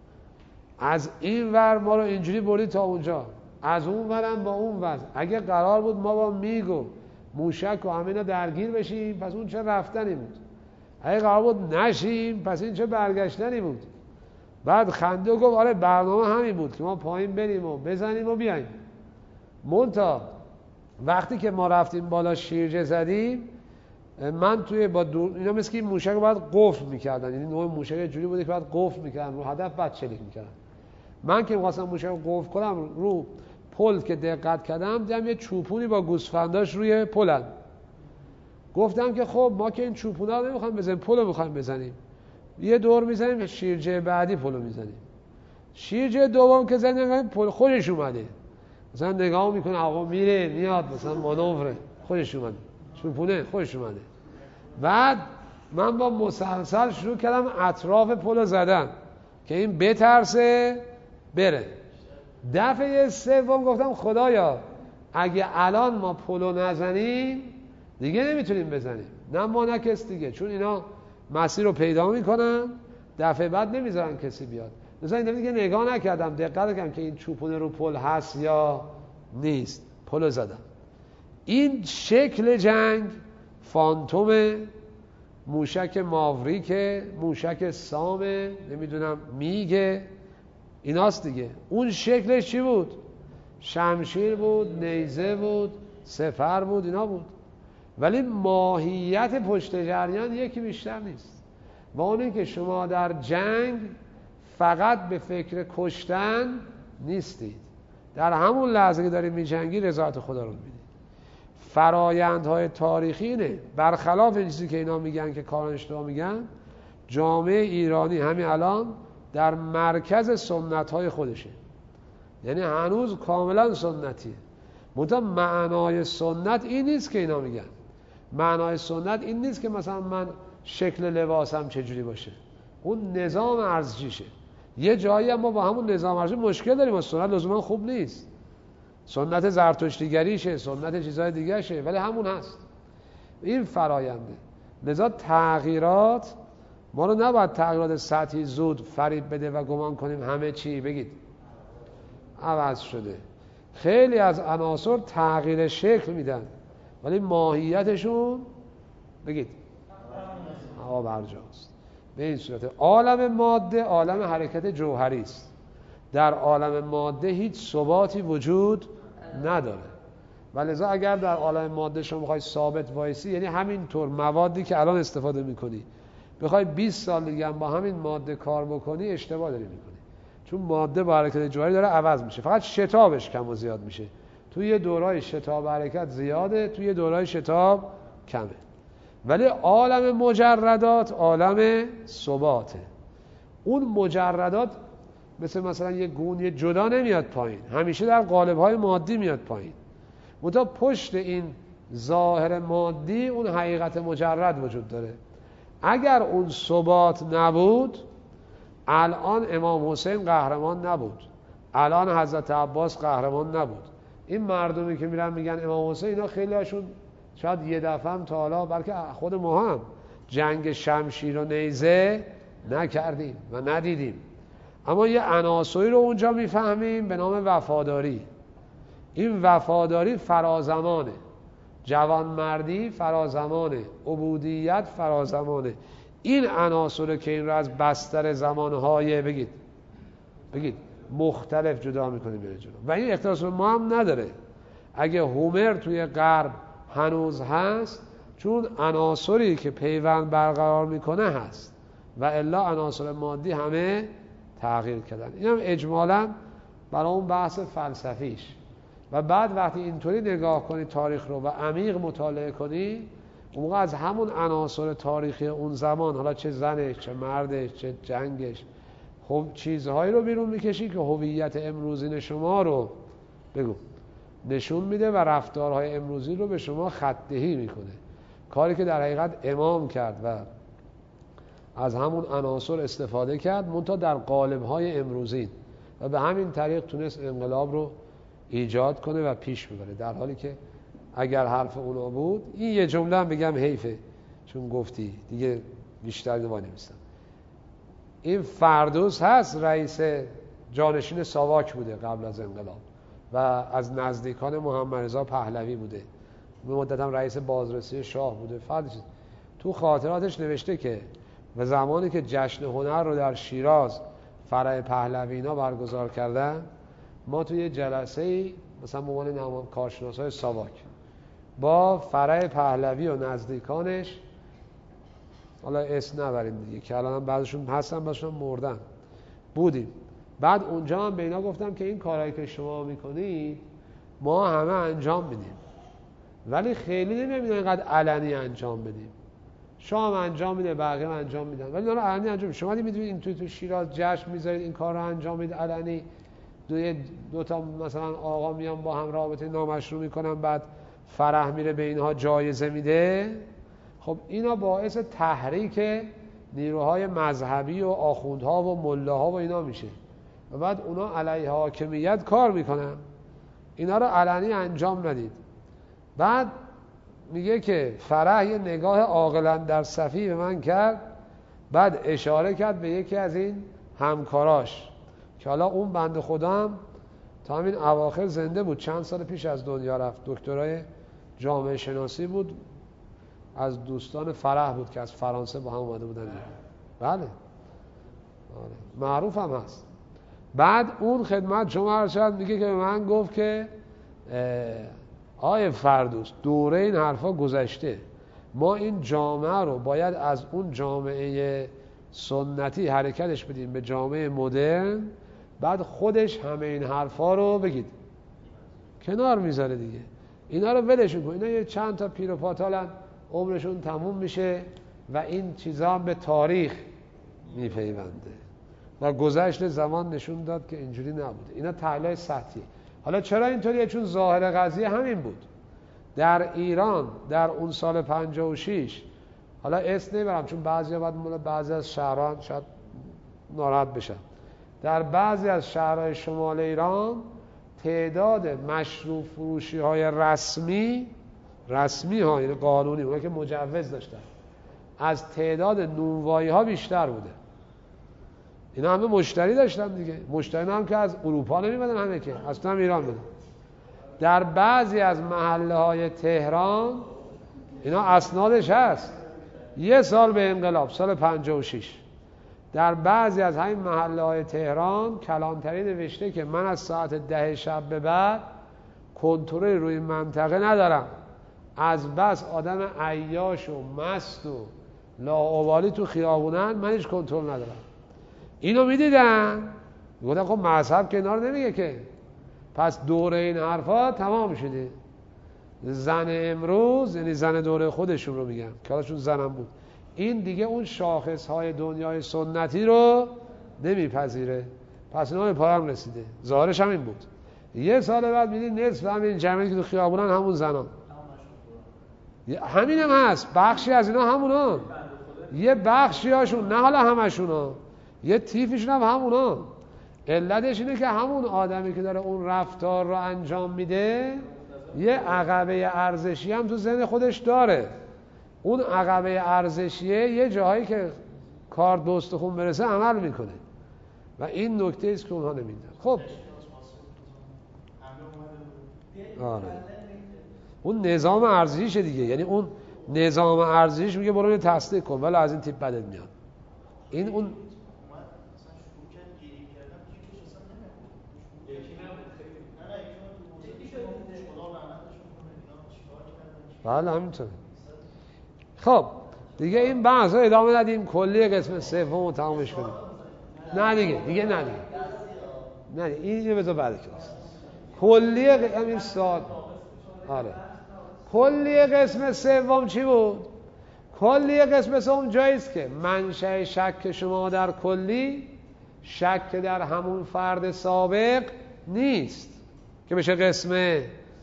S1: از این ور ما رو اینجوری بردی تا اونجا، از اون ورم با اون ور. اگه قرار بود ما با میگ و موشک و همینا درگیر بشیم پس اون چه رفتنی بود، اگه قرار بود نشیم پس این چه برگشتنی بود. بعد خنده و گفت آره برنامه همین بود که ما پایین بریم و بزنیم و بیاییم. منتها وقتی که ما رفتیم بالا شیرجه زدیم، من توی با اینا مثل که این موشک رو باید قفل میکردن، یعنی نوع موشک جوری بوده که باید قفل میکردن رو هدف، بعد چلیک میکردن. من که می‌خواستم موشک رو قفل کنم رو پل که دقت کردم دیدم یه چوپونی با گوسفنداش روی پلن. گفتم که خب ما که این چوپونا رو نمیخوایم بزنیم، پل رو میخوایم بزنیم، یه دور میزنیم، شیرجه بعدی پل رو میزنیم. شیرجه دوم که زدیم پل خودش اومده، مثلا نگاه میکنه آقا میره میاد، مثلا مانوره خودش اومده، چوپونه خودش اومده. بعد من با مسلسل شروع کردم اطراف پل زدن که این بترسه بره. دفعه سوم گفتم خدایا اگه الان ما پلو نزنیم دیگه نمیتونیم بزنیم، نه ما نه کس دیگه، چون اینا مسیر رو پیدا میکنن، دفعه بعد نمیذارن کسی بیاد. مثلا این دیگه نگاه نکردم، دقت کردم که این چوپونه رو پل هست یا نیست، پلو زدم. این شکل جنگ فانتوم، موشک ماوریک، موشک سامه، نمیدونم میگه، ایناست دیگه. اون شکلش چی بود؟ شمشیر بود، نیزه بود، سپر بود، اینا بود. ولی ماهیت پشت جریان یکی بیشتر نیست. و اون این که شما در جنگ فقط به فکر کشتن نیستید، در همون لحظه که دارید میجنگی رضایت خدا رو میبینید. فرایندهای تاریخی اینه، برخلاف این چیزی که اینا میگن که کاران اشتباه میگن، جامعه ایرانی همین الان در مرکز سنت‌های خودشه، یعنی هنوز کاملا سنتیه. منتها معنای سنت این نیست که اینا میگن. معنای سنت این نیست که مثلا من شکل لباسم چجوری باشه، اون نظام ارزشیشه. یه جایی هم ما با همون نظام ارزشی مشکل داریم، سنت لزوما خوب نیست، سنت زرتشتیگریشه، سنت چیزهای دیگه شه، ولی همون هست. این فراینده. لذا تغییرات ما رو نباید تغییرات سطحی زود فریب بده و گمان کنیم همه چی بگید عوض شده. خیلی از عناصر تغییر شکل میدن ولی ماهیتشون بگید هوا برجاست. به این صورت. عالم ماده عالم حرکت جوهری است. در عالم ماده هیچ ثباتی وجود نداره. ولذا اگر در عالم ماده شما بخوای ثابت وایسی، یعنی همینطور موادی که الان استفاده میکنی بخوای 20 سال دیگه با همین ماده کار بکنی، اشتباه داری میکنی. چون ماده با حرکت جوهری داره عوض میشه، فقط شتابش کم و زیاد میشه. توی یه دورای شتاب حرکت زیاده، توی یه دورای شتاب کمه. ولی عالم مجردات عالم ثباته. اون مجردات مثلا یه گونه جدا نمیاد پایین، همیشه در قالب‌های مادی میاد پایین. منتها پشت این ظاهر مادی اون حقیقت مجرد وجود داره. اگر اون ثبات نبود، الان امام حسین قهرمان نبود، الان حضرت عباس قهرمان نبود. این مردمی که میرن میگن امام حسین، اینا خیلی هاشون شاید یه دفعه هم تا حالا، بلکه خود ما هم جنگ شمشیر و نیزه نکردیم و ندیدیم، اما یه عناصری رو اونجا میفهمیم به نام وفاداری. این وفاداری فرازمانه، جوانمردی فرازمانه، عبودیت فرازمانه. این عناصر که این رو از بستر زمانهای بگید مختلف جدا میکنیم به جلو، و این اختصاص ما هم نداره. اگه هومر توی غرب هنوز هست، چون عناصری که پیوند برقرار میکنه هست، و الا عناصر مادی همه تغییر کردن. این هم اجمالا برای اون بحث فلسفیش. و بعد وقتی اینطوری نگاه کنی تاریخ رو و عمیق مطالعه کنی، اون موقع از همون عناصر تاریخی اون زمان، حالا چه زنش، چه مردش، چه جنگش، خب چیزهایی رو بیرون میکشی که هویت امروزین شما رو نشون میده و رفتارهای امروزی رو به شما خط‌دهی میکنه. کاری که در حقیقت امام کرد و از همون عناصر استفاده کرد، منتها در قالب‌های امروزی، و به همین طریق تونست انقلاب رو ایجاد کنه و پیش ببره. در حالی که اگر حرف اونا بود، این یه جمله هم بگم حیفه چون گفتی دیگه بیشتر نمی‌نویسم. این فردوس هست، رئیس جانشین ساواک بوده قبل از انقلاب و از نزدیکان محمد رضا پهلوی بوده، به مدت هم رئیس بازرسی شاه بوده. تو خاطراتش نوشته که و زمانی که جشن هنر رو در شیراز فرع پهلوی اینا برگزار کردن، ما توی جلسه‌ای مثلا به عنوان کارشناسای ساواک با فرع پهلوی و نزدیکانش، حالا اسم نبریم دیگه که الان بعضشون هستن بعضشون مردن، بودیم. بعد اونجا هم به اینا گفتم که این کارهایی که شما میکنید ما همه انجام میدیم، ولی خیلی نمیدونیم اینقدر علنی انجام بدیم. شما هم انجام میده، بقیه هم انجام میدن، ولی اینا رو علنی انجام میدید. شما میدونید این تو شیراز جشن میذارید، این کار رو انجام میدید علنی، دو تا مثلا آقا میان با هم رابطه نامشروع میکنن، بعد فرح میره به اینها جایزه میده. خب اینا باعث تحریک نیروهای مذهبی و آخوندها و ملاها و اینا میشه، و بعد اونا علیه حاکمیت کار میکنن. اینا رو علنی انجام ندید. بعد میگه که فرح یه نگاه عاقلا در صفی به من کرد، بعد اشاره کرد به یکی از این همکاراش که حالا اون بنده خدا هم تا همین اواخر زنده بود، چند سال پیش از دنیا رفت، دکترای جامعه شناسی بود، از دوستان فرح بود که از فرانسه با هم اومده بودن. بله معروف هم هست. بعد اون خدمت شما ارشد میگه که به من گفت که آیه فردوس، دوره این حرفا گذشته، ما این جامعه رو باید از اون جامعه سنتی حرکتش بدیم به جامعه مدرن. بعد خودش همه این حرفا رو بگید کنار میذاره دیگه، اینا رو ولشون کن. اینا یه چند تا پیر و پاتالن، عمرشون تموم میشه و این چیزا هم به تاریخ میپیونده و گذشت زمان نشون داد که اینجوری نبوده. اینا تحلیل سطحی. حالا چرا اینطوریه؟ چون ظاهر قضیه همین بود. در ایران در اون سال 56، حالا اسم نمیبرم چون بعضی از شهران شاید ناراحت بشن، در بعضی از شهرهای شمال ایران تعداد مشروب فروشی های رسمی ها، یعنی قانونی، اونها که مجوز داشتن، از تعداد نونوایی ها بیشتر بوده. اینا همه مشتری داشتن دیگه. مشتری هم که از اروپا نمیبادن، همه که از تو هم ایران بودن. در بعضی از محله های تهران اینا اسنادش هست، یه سال به انقلاب، سال 56 در بعضی از همین محله‌های تهران کلانتری نوشته که من از ساعت 10 شب به بعد کنترل روی منطقه ندارم، از بس آدم عیاش و مست و لاابالی تو خیابونن، من هیچ کنترل ندارم. اینو میدیدن گفتن خب مذهب که اینا رو نمیگه که، پس دوره این حرفا تمام شده. زن امروز یعنی زن دوره خودشون رو میگم که حالشون زنم بود، این دیگه اون شاخصهای دنیای سنتی رو نمیپذیره، پس اینا به پایان رسیده. ظاهرش هم این بود. یه سال بعد میدید نصف همین جمعیتی که تو خیابونن همون زنان، همین هم هست، بخشی از اینا همونان، یه بخشی هاشون، نه حالا همشون، یه تیفشون هم همونان. علتش اینه که همون آدمی که داره اون رفتار رو انجام میده یه عقبه ارزشی هم تو ذهن خودش داره. اون عقبه ارزشیه یه جایی که کار به استخون برسه عمل میکنه و این نکته است که اونها نمیدن. خب آره. اون نظام ارزشیشه دیگه، یعنی اون نظام ارزشیش میگه برو تصدیق کن ولی از این تیپ بدت میاد. این اون بله همینطوره. خب دیگه این بحث رو ادامه ندیم، کلی قسم سوم رو تمامش کنیم. نه دیگه نه این بذار بعد کلاس. کلی همین سال آره. کلی قسم سوم چی بود؟ کلی قسم سوم جاییست که منشأ شک شما در کلی شک در همون فرد سابق نیست که بشه قسم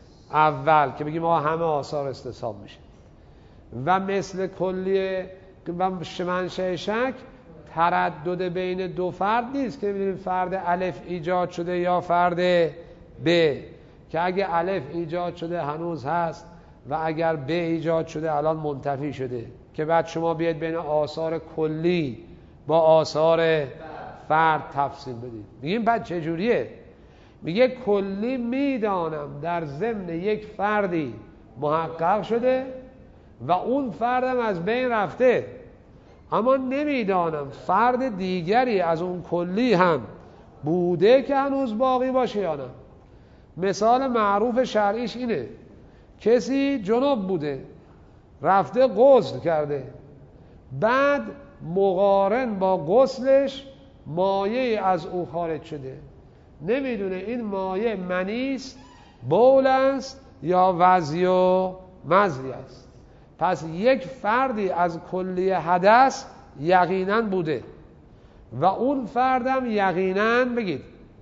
S1: اول که بگیم ما همه آثار استصحاب میشه، و مثل کلیه و منشأ شک تردد بین دو فرد نیست که ببینیم فرد الف ایجاد شده یا فرد ب، که اگه الف ایجاد شده هنوز هست و اگر ب ایجاد شده الان منتفی شده، که بعد شما بیاید بین آثار کلی با آثار فرد تفصیل بدید. میگیم بعد چجوریه؟ میگه کلی میدانم در ضمن یک فردی محقق شده و اون فردم از بین رفته، اما نمیدانم فرد دیگری از اون کلی هم بوده که هنوز باقی باشه یا نه. مثال معروف شرعیش اینه، کسی جنوب بوده رفته غسل کرده، بعد مقارن با غسلش مایه از او خارج شده، نمیدونه این مایه منی است، بول است یا وضی و مزی است. پس یک فردی از کلی حدث یقینا بوده و اون فردم یقینا بگید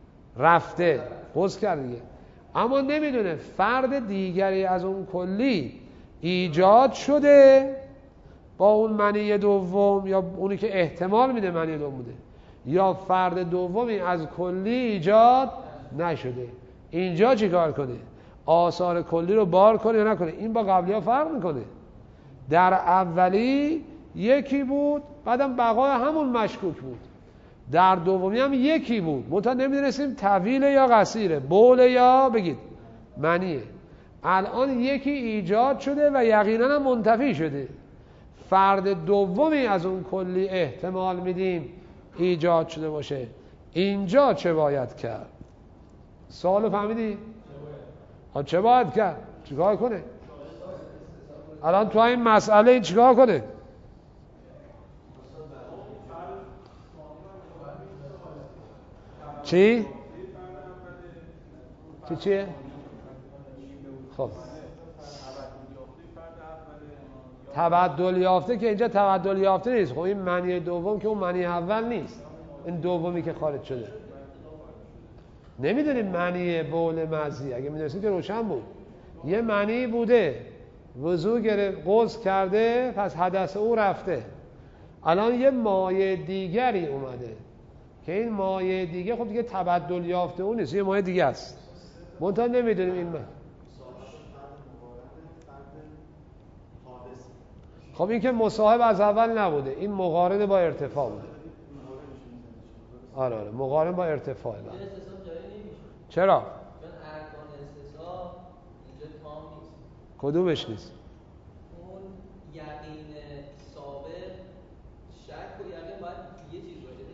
S1: رفته غسل کرده دیگه، اما نمیدونه فرد دیگری از اون کلی ایجاد شده با اون منی دوم، یا اونی که احتمال میده منی دوم بوده، یا فرد دومی از کلی ایجاد نشده. اینجا چی کار کنه؟ آثار کلی رو بار کنه یا نکنه؟ این با قبلی ها فرق میکنه. در اولی یکی بود، بعدم بقای همون مشکوک بود، در دومی هم یکی بود، منتها نمیدونستیم طویل یا قصیره، بول یا بگید منیه. الان یکی ایجاد شده و یقینا هم منتفی شده، فرد دومی از اون کلی احتمال میدیم ایجاد شده باشه. اینجا چه باید کرد؟ سوالو فهمیدی؟ چه باید کرد؟ چیکار کنه؟ الان تو این مسئله چیکار کنه؟ چی؟ چیه؟ خب تبدل یافته که اینجا تبدل یافته نیست. خب این معنی دوم که اون معنی اول نیست، این دومی که خارج شده. نمیدونیم معنی بول مزی، اگه میدونستیم که روشن بود. یه معنی بوده وضو گرفت غسل کرده پس حدث او رفته، الان یه مایه دیگری اومده که این مایه دیگه خب دیگه تبدل یافته اون نیست، یه مایه دیگه است، منتها نمیدونیم این خب این که مصاحب از اول نبوده، این مقارن با ارتفاع بوده. آره مقارن با ارتفاع. چرا؟
S4: چون ارکان استصحاب اینجا تام نیست.
S1: کدومش نیست؟
S4: اون یقین سابق شک و یقین باید یه چیز باشه،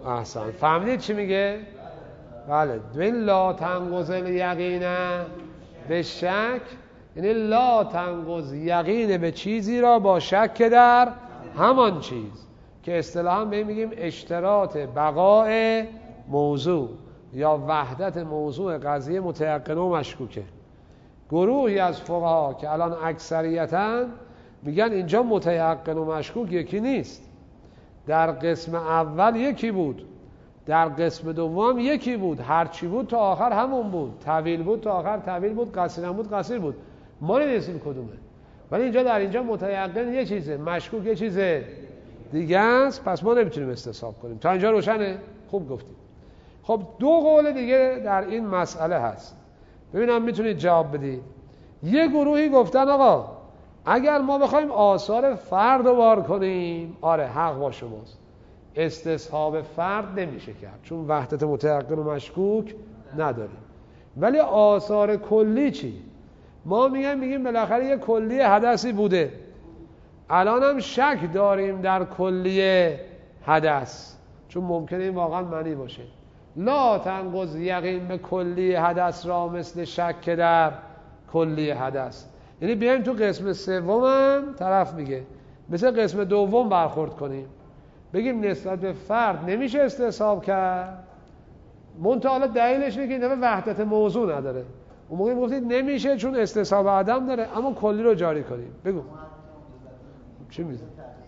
S1: احسن. فهمیدید چی میگه؟ بله. ببین لا تنقض الیقین به شک، یعنی لا تنقض یقین به چیزی را با شک در همان چیز، که اصطلاحا به این میگیم اشتراط بقاء موضوع یا وحدت موضوع قضیه متیقنه و مشکوکه. گروهی از فقها که الان اکثریتن میگن اینجا متیقن و مشکوک یکی نیست. در قسم اول یکی بود، در قسم دوم یکی بود، هرچی بود تا آخر همون بود، طویل بود تا آخر طویل بود، قصیر هم بود قصیر بود، ما نمی‌دونیم کدومه. ولی اینجا در اینجا متیقن یه چیزه، مشکوک یه چیزه دیگه است، پس ما نمیتونیم استصحاب کنیم. تا اینجا روشنه؟ خوب گفتیم. خب دو قول دیگه در این مسئله هست، ببینم میتونید جواب بدید. یه گروهی گفتن آقا اگر ما بخوایم آثار فرد رو بار کنیم، آره حق با شماست، استصحاب فرد نمیشه کرد چون وحدت متیقن و مشکوک نداریم. ولی آثار کلی چی؟ ما میگیم بالاخره یه کلی حدثی بوده، الان هم شک داریم در کلی حدث چون ممکنه این واقعا معنی باشه. لا تنقض یقین به کلی حدث را مثل شک در کلی حدث. یعنی بیایم تو قسم سومم طرف میگه مثل قسم دوم برخورد کنیم، بگیم نسبت به فرد نمیشه استصحاب کرد، منتها حالا دلیلش اینه که این دفعه وحدت موضوع نداره. اون موقع گفتید نمیشه چون استصحاب عدم داره، اما کلی رو جاری کنیم. بگو چی میگه؟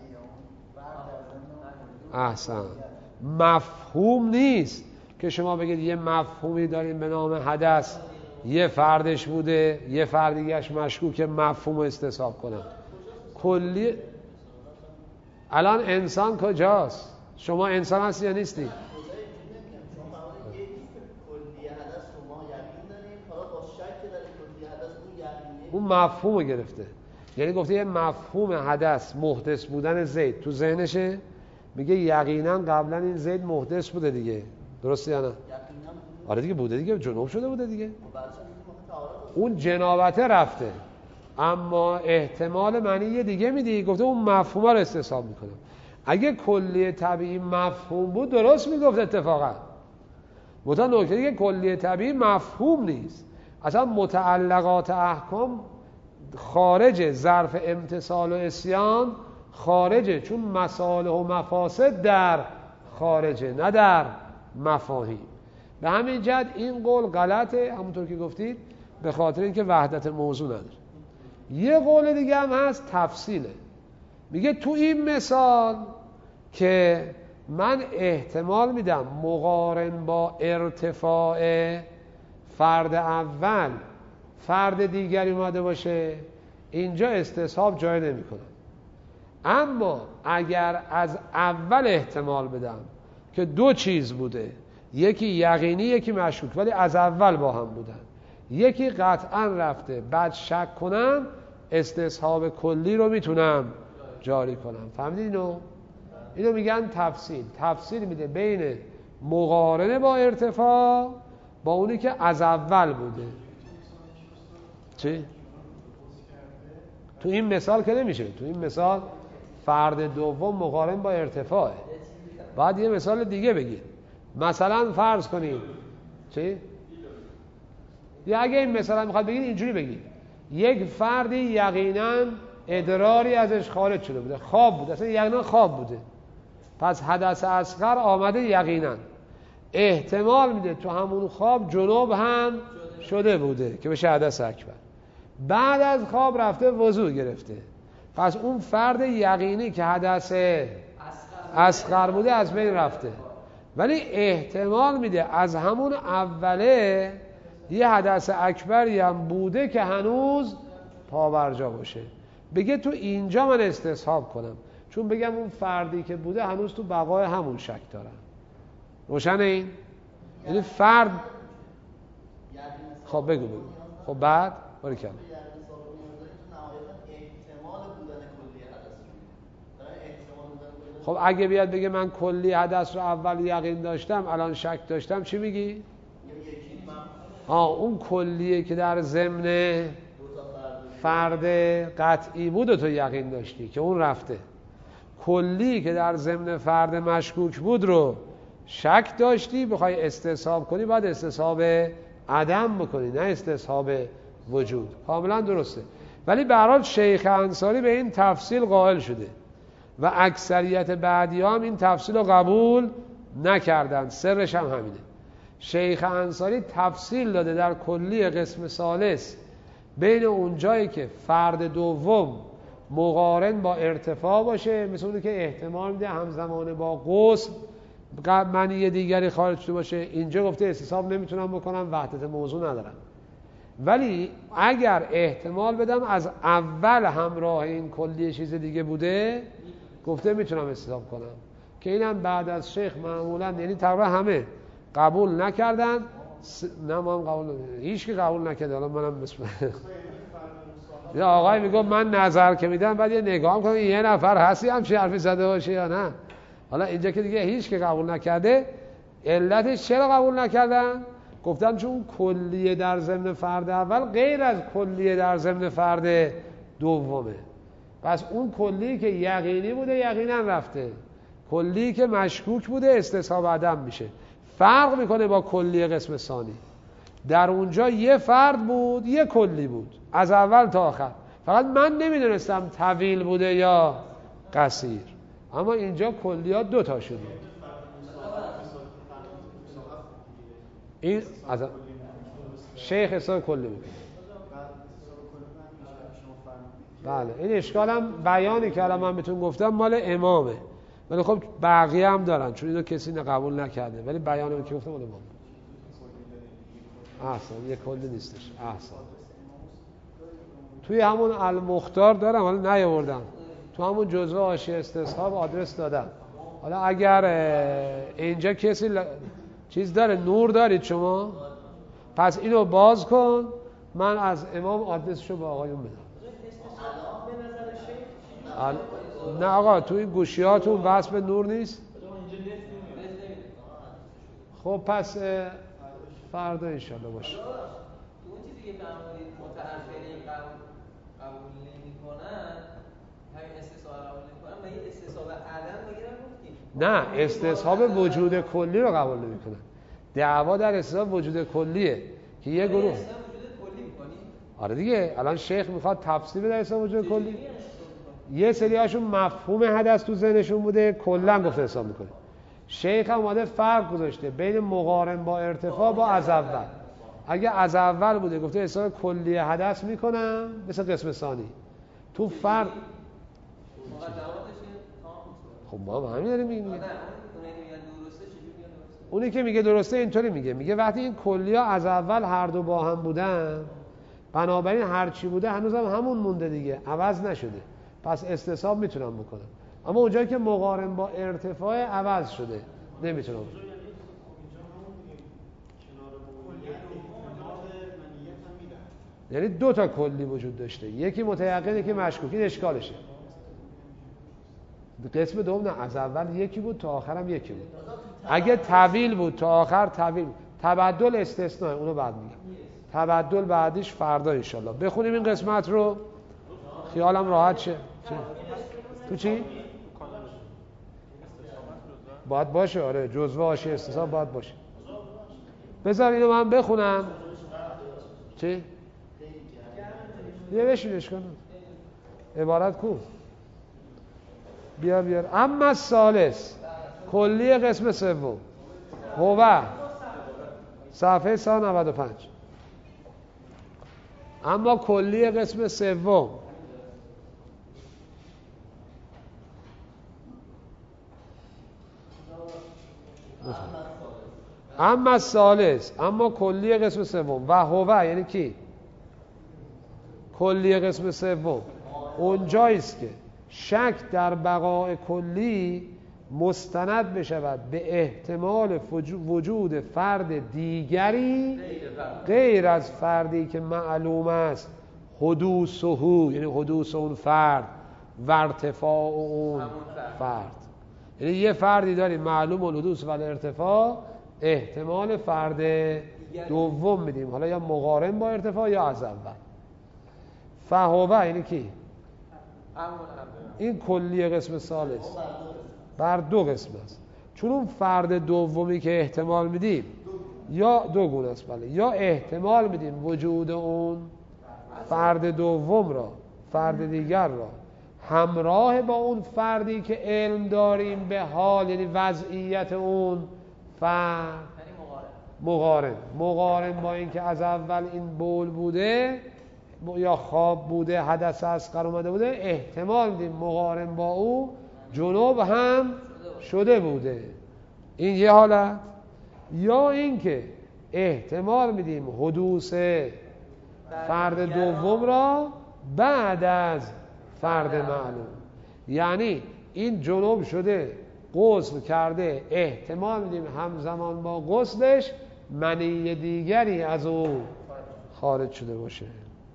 S1: احسن. مفهوم نیست که شما بگید یه مفهومی داریم به نام حدث، یه فردش بوده یه فرد دیگه‌اش مشکوک، مفهوم رو استصحاب کنم. کلی الان انسان کجاست؟ شما انسان هستی یا نیستی؟ اون مفهوم رو گرفته، یعنی گفته یه مفهوم حدث محدث بودن زید تو ذهنشه، میگه یقینا قبلا این زید محدث بوده دیگه، درسته یا نه؟ آره دیگه بوده دیگه، جنوب شده بوده دیگه، اون جنابته رفته، اما احتمال معنی دیگه میدی، گفته اون مفهوم رو استصحاب میکنم. اگه کلی طبیعی مفهوم بود درست میگفت اتفاقا، مثلا نکته دیگه کلی طبیعی مفهوم نیست، اصلا متعلقات احکام خارج ظرف امتصال و عصیان خارجه، چون مصالح و مفاسد در خارجه نه در مفاهیم. به همین جهت این قول غلطه، همونطور که گفتید، به خاطر اینکه وحدت موضوع نداره. یه قول دیگه هم هست تفصیله، میگه تو این مثال که من احتمال میدم مقارن با ارتفاع فرد اول فرد دیگری اومده باشه، اینجا استصحاب جای نمی کنم. اما اگر از اول احتمال بدم که دو چیز بوده، یکی یقینی یکی مشکوک، ولی از اول با هم بودن، یکی قطعا رفته، بعد شک کنم، استصحاب کلی رو میتونم جاری کنم. فهمیدین اینو میگن تفصیل. تفصیل میده بین مقارنه با ارتفاع با اونی که از اول بوده. چی؟ تو این مثال که نمیشه، تو این مثال فرد دوم مقارن با ارتفاعه. بعد یه مثال دیگه بگید، مثلا فرض کنید چی؟ یا اگه این مثلا میخواد بگید اینجوری بگید، یک فردی یقینا ادراری ازش خارج شده بوده، خواب بوده، اصلا یقینا خواب بوده، پس حدث اصغر آمده یقینا، احتمال میده تو همون خواب جنوب هم شده بوده که بشه حدث اکبر، بعد از خواب رفته وضو گرفته، پس اون فرد یقینی که حدث اصغر بوده از بین رفته، ولی احتمال میده از همون اوله یه حدث اکبری هم بوده که هنوز پابرجا باشه، بگه تو اینجا من استصحاب کنم، چون بگم اون فردی که بوده هنوز تو بقای همون شک دارم. روشنه این؟ یعنی فرد خب بگو خب بعد باری کردم خب اگه بیاد بگه من کلی حدث رو اول یقین داشتم الان شک داشتم، چی میگی؟ اون کلیه که در ضمن فرد قطعی بود و تو یقین داشتی که اون رفته، کلی که در ضمن فرد مشکوک بود رو شک داشتی بخوای استصحاب کنی باید استصحاب عدم بکنی نه استصحاب وجود. کاملا درسته. ولی به هر حال شیخ انصاری به این تفصیل قائل شده و اکثریت بعدی‌ها هم این تفصیل رو قبول نکردن. سرش هم همینه. شیخ انصاری تفصیل داده در کلی قسم ثالث بین اون جایی که فرد دوم مقارن با ارتفاع باشه، مثل اونی که احتمال میده همزمان با غسل منی دیگری خارج شده باشه، اینجا گفته استصحاب نمیتونم بکنم، وحدت موضوع ندارم. ولی اگر احتمال بدم از اول همراه این کلی چیز دیگه بوده، گفته میتونم استصحاب کنم، که اینم بعد از شیخ معمولا یعنی تقریبا همه قبول نکردن. نه ما هم قبول نکردن، هیچ کی قبول نکرد. حالا منم بسم یا آقای میگه من نظر که میدم بعد یه نگاه کنم یه نفر هستی هم چه حرفی زده باشه یا نه. حالا اینجا که دیگه هیچ کی قبول نکرده. علتش چرا قبول نکردن؟ گفتن چون کلیه در ضمن فرد اول غیر از کلیه در ضمن فرد دومه. پس اون کلی که یقینی بوده یقینا رفته، کلی که مشکوک بوده استصحاب عدم میشه. فرق میکنه با کلی قسم ثانی. در اونجا یه فرد بود یه کلی بود از اول تا آخر، فقط من نمیدونستم طویل بوده یا قصیر. اما اینجا کلیات دو تا شده. این از شیخ حساب کلی بود. بله این اشکالم بیانی که الان من بهتون گفتم مال امامه، ولی خب بقیه هم دارن چون اینو کسی قبول نکرده، ولی بیانم که گفتم مال امامه. احسن یه کلی نیستش. احسن توی همون المختار دارم، حالا نیاوردم. تو همون جزوه حاشیه استصحاب آدرس دادم. حالا اگر اینجا کسی چیز داره، نور دارید شما، پس اینو باز کن، من از امام آدرسشو به آقایون بدم. نه آقا توی گوشیاتون وصل به نور نیست. خب پس فردا انشالله باشه.
S4: اون چیزی که فرمودید متأخرین قبول نمی‌کنن، همین استصحاب قبول نمی‌کنن، مگه استصحاب عدم میگیرن؟
S1: نه استصحاب وجود کلی رو قبول نمی‌کنن. دعوا در استصحاب وجود کلیه که یه گروه.
S4: وجود کلی می‌کنی؟
S1: آره دیگه الان شیخ میخواد تفصیل بده استصحاب وجود کلی. یه سریاشون مفهوم حدث تو ذهنشون بوده کلا گفته حساب می‌کنه. شیخ هم اومده فرق گذاشته بین مقارن با ارتفاع با از اول. اگه از اول بوده گفته حساب کلی حدث میکنم مثل قسم ثانی. تو فرق خب ما همین داریم میگیم. اونی که میگه درسته اینطوری میگه وقتی این کلی‌ها از اول هر دو با هم بودن، بنابراین هر چی بوده هنوزم همون مونده دیگه، عوض نشده، پس استصحاب میتونم بکنم. اما اونجایی که مقارن با ارتفاع عوض شده نمیتونم. یعنی دو تا کلی وجود داشته، یکی متیقن یکی مشکوک. این اشکالشه. قسم دوم نه، از اول یکی بود تا آخرم یکی بود. اگه طویل بود تا آخر طویل، تبدل استثناء، اونو بعد میگم. تبدل بعدیش فردا انشالله. بخونیم این قسمت رو خیالم راحت شه. تو چی؟ باید باشه. آره جزوه حاشیه استصحاب باید باشه. بذار اینو من بخونم. چی؟ بیا بشینش کنم. عبارت کو؟ بیار. اما الثالث کلی قسم سوم هو صفحه 195. اما کلی قسم سوم اما الثالث، اما کلی قسم سوم و هو یعنی کی؟ کلی قسم سوم اونجاییست که شک در بقای کلی مستند بشود به احتمال وجود فرد دیگری غیر از فردی که معلوم است حدوثه، یعنی حدوث اون فرد و ارتفاع اون فرد. یعنی یه فردی داریم معلوم الحدوث و ارتفاع، احتمال فرد دوم میدیم، حالا یا مقارن با ارتفاع یا از اول. فهوه یعنی کی؟ این کلی قسم ثالث بر دو قسم است. چون اون فرد دومی که احتمال میدیم یا دو گونه است، بله، یا احتمال میدیم وجود اون فرد دوم را، فرد دیگر را همراه با اون فردی که علم داریم به حال، یعنی وضعیت اون فرد، مقارن با اینکه از اول این بول بوده یا خواب بوده، حدث اصغر اومده بوده، احتمال میدیم مقارن با او جنوب هم شده بوده. این یه حالت. یا اینکه احتمال میدیم حدوث فرد دوم را بعد از فرد معلوم، یعنی این جنوب شده، غسل کرده، احتمال میدیم همزمان با غسلش منی دیگری از او خارج شده باشه.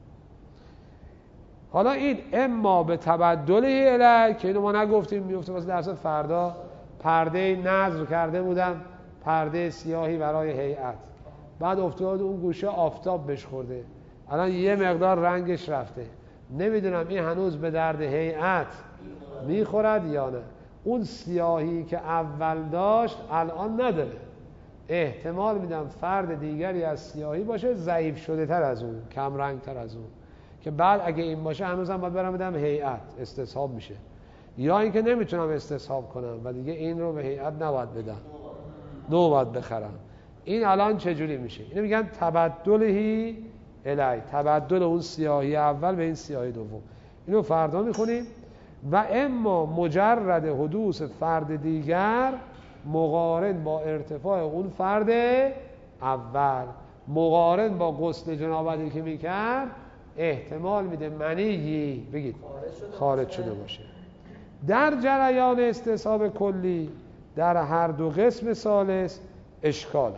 S1: حالا این اما به تبدل الی که اینو ما نگفتیم، میفته واسه درس فردا، پرده نظر کرده بودم، پرده سیاهی برای هیئت، بعد افتاد اون گوشه آفتاب بهش خورده، الان یه مقدار رنگش رفته، نمیدونم این هنوز به درد هیئت میخورد یا نه. اون سیاهی که اول داشت الان نداره، احتمال میدم فرد دیگری از سیاهی باشه، ضعیف شده تر از اون، کم رنگ تر از اون، که بعد اگه این باشه هنوزم باید برم بدم هیئت، استصحاب میشه. یا اینکه نمیتونم استصحاب کنم و دیگه این رو به هیئت نباید بدم، نو باید بخرم. این الان چجوری میشه؟ اینو میگن تبدلهی الی، تبدل اون سیاهی اول به این سیاهی دوم. اینو فردا میخونیم. و اما مجرد حدوث فرد دیگر مقارن با ارتفاع اون فرد اول، مقارن با غسل جنابتی که میکرد، احتمال میده منیی بگید خارج شده باشه. در جریان استصحاب کلی در هر دو قسم ثالث اشکالی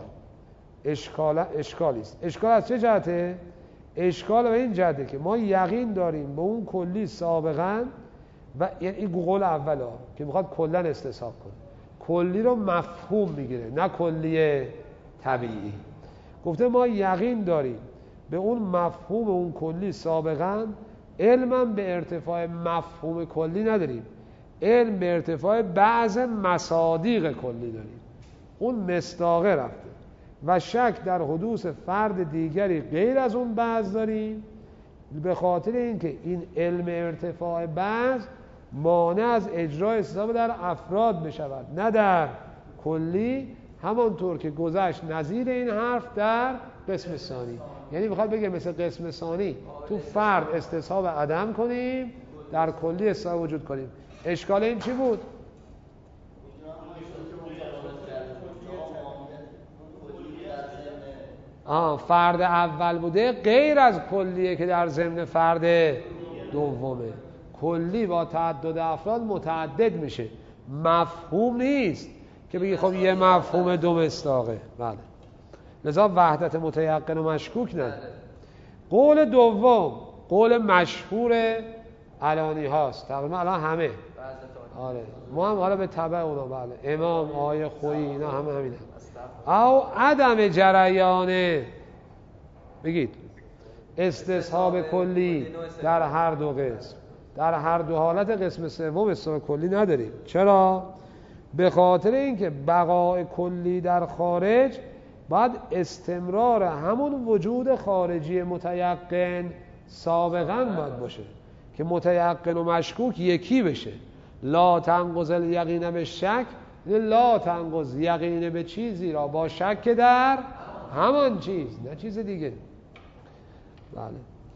S1: است. اشکال از چه جهته؟ اشکال به این جهته که ما یقین داریم به اون کلی سابقا، و یعنی این قول اولا که میخواد کلا استصحاب کنه، کلی رو مفهوم میگیره نه کلی طبیعی. گفته ما یقین داریم به اون مفهوم اون کلی سابقا، علمم به ارتفاع مفهوم کلی نداریم، علم به ارتفاع بعض مصادیق کلی داریم، اون مصداقه رفته، و شک در حدوث فرد دیگری غیر از اون بعض داریم، به خاطر اینکه این علم ارتفاع بعض مانع از اجرای استصحاب در افراد بشود نه در کلی، همانطور که گذشت نظیر این حرف در قسم ثانی. یعنی میخواد بگه مثل قسم ثانی تو فرد استصحاب عدم کنیم، در کلی استصحاب وجود کنیم. اشکال این چی بود؟ فرد اول بوده غیر از کلیه که در ضمن فرد دومه. کلی با تعدد افراد متعدد میشه، مفهوم نیست که بگی خب یه مفهوم دو مصداقه. بله، لذا وحدت متیقن و مشکوک نداره. قول دوم قول مشهور علانی هاست، تقریبا الان همه، آره ما هم حالا به تبع اونا، بله، امام، آیه خویی، اینا همه همینه. او عدم جریانه، بگید استصحاب کلی در هر دو قسم، در هر دو حالت قسم سوم استصحاب کلی نداریم. چرا؟ به خاطر اینکه بقای کلی در خارج باید استمرار همون وجود خارجی متیقن سابقا باید باشه که متیقن و مشکوک یکی بشه. لا تنقض الیقین به شک، لا تنقض یقین به چیزی را با شک در همان چیز، نه چیز دیگه. بله،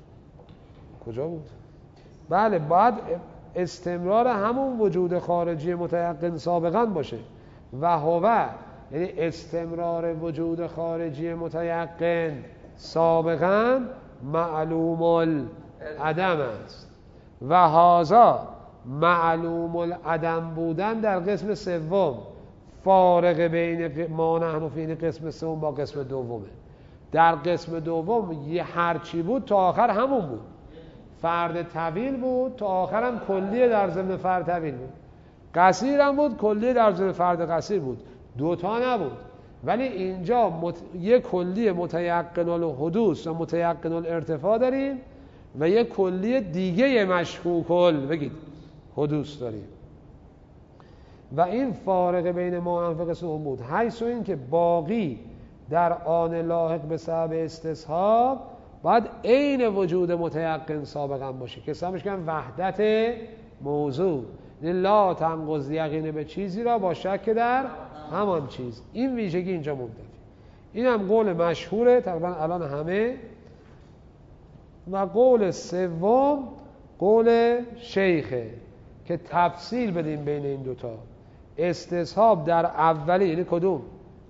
S1: کجا بود؟ بله، باید استمرار همون وجود خارجی متیقن سابقا باشه. و هو یعنی استمرار وجود خارجی متیقن سابقا معلوم العدم است، و هذا معلوم العدم بودن در قسم سوم فارق بین ما نحن فی قسم سوم با قسم دومه. در قسم دوم یه هرچی بود تا آخر همون بود، فرد طویل بود تا آخر هم کلیه در ضمن فرد طویل بود، قصیر هم بود کلیه در ضمن فرد قصیر بود، دوتا نبود. ولی اینجا یه کلیه متیقن الحدوث و متیقن الارتفاع داریم و یه کلیه دیگه مشکوک بگید حدوث داریم. و این فارق بین ما انفق سوم بود حیث این که باقی در آن لاحق به سبب استصحاب باید عین وجود متیقن سابقا باشه که سمش کنم وحدت موضوع، لا تنقض یقین به چیزی را با شک در همان چیز. این ویژگی اینجا منتفی. این هم قول مشهوره تقریبا الان همه. و قول سوم قول شیخه که تفصیل بدیم بین این دوتا. استصحاب در اولی یعنی کدوم؟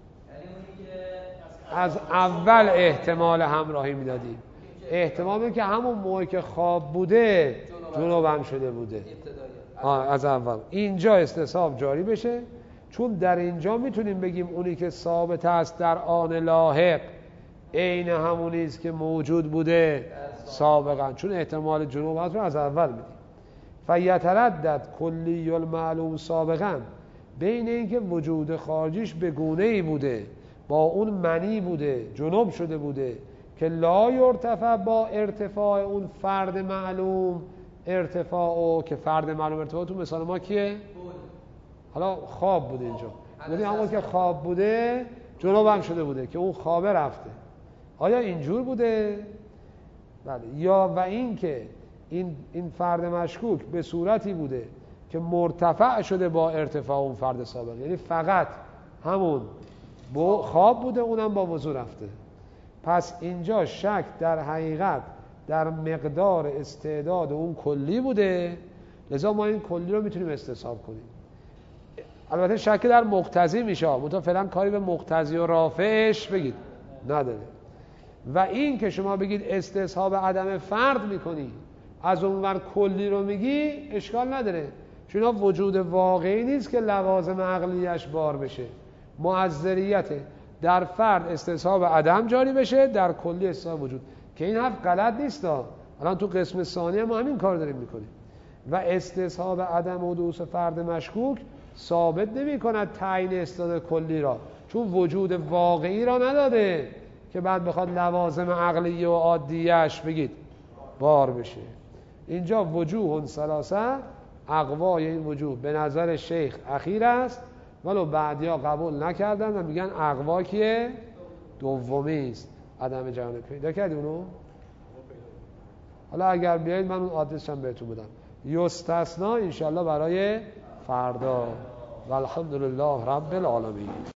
S1: از اول احتمال همراهی میدادیم. احتمالی که همون موقع که خواب بوده جنوبم شده بوده از اول. اینجا استصحاب جاری بشه، چون در اینجا میتونیم بگیم اونی که ثابت است در آن لاحق عین همونی است که موجود بوده سابقا، چون احتمال جنوب هست رو از اول میدیم. فیتردد کلی المعلوم سابقا بین اینکه وجود خارجیش به گونه‌ای بوده با اون منی بوده جنوب شده بوده که لا یرتفع با ارتفاع اون فرد معلوم ارتفاع، که فرد معلوم ارتفاع تو مثال ما کیه؟ حالا خواب بوده اینجا، یعنی همون که خواب بوده جنوب هم شده بوده که اون خوابه رفته. آیا اینجور بوده؟ بله. یا و این که این فرد مشکوک به صورتی بوده که مرتفع شده با ارتفاع اون فرد سابق، یعنی فقط همون خواب بوده اونم با وضو رفته. پس اینجا شک در حقیقت در مقدار استعداد اون کلی بوده، لذا ما این کلی رو میتونیم استصحاب کنیم. البته شک در مقتضی میشه، منتها فعلا کاری به مقتضی و رافعش بگید نداره. و این که شما بگید استصحاب عدم فرد میکنی از اونور کلی رو میگی اشکال نداره، چون وجود واقعی نیست که لوازم عقلیش بار بشه، معذریته. در فرد استصحاب عدم جاری بشه، در کلی استصحاب وجود، که این حرف غلط نیست. الان تو قسم ثانی ما همین کار داریم میکنیم. و استصحاب عدم حدوث فرد مشکوک ثابت نمی کند تعیین استعداد کلی را، چون وجود واقعی را نداده که بعد بخواد لوازم عقلی و عادیش بگید بار بشه. اینجا وجوه ثلاثه، اقوای این وجوه به نظر شیخ اخیر است، ولو بعدیا قبول نکردن و میگن اقوا کیه؟ دومی است. عدم جهان پیدا کردی اونو؟ حالا اگر بیایید من اون آدرسش هم بهتون بدم. یستثنا انشالله برای فردا. والحمدلله رب العالمین.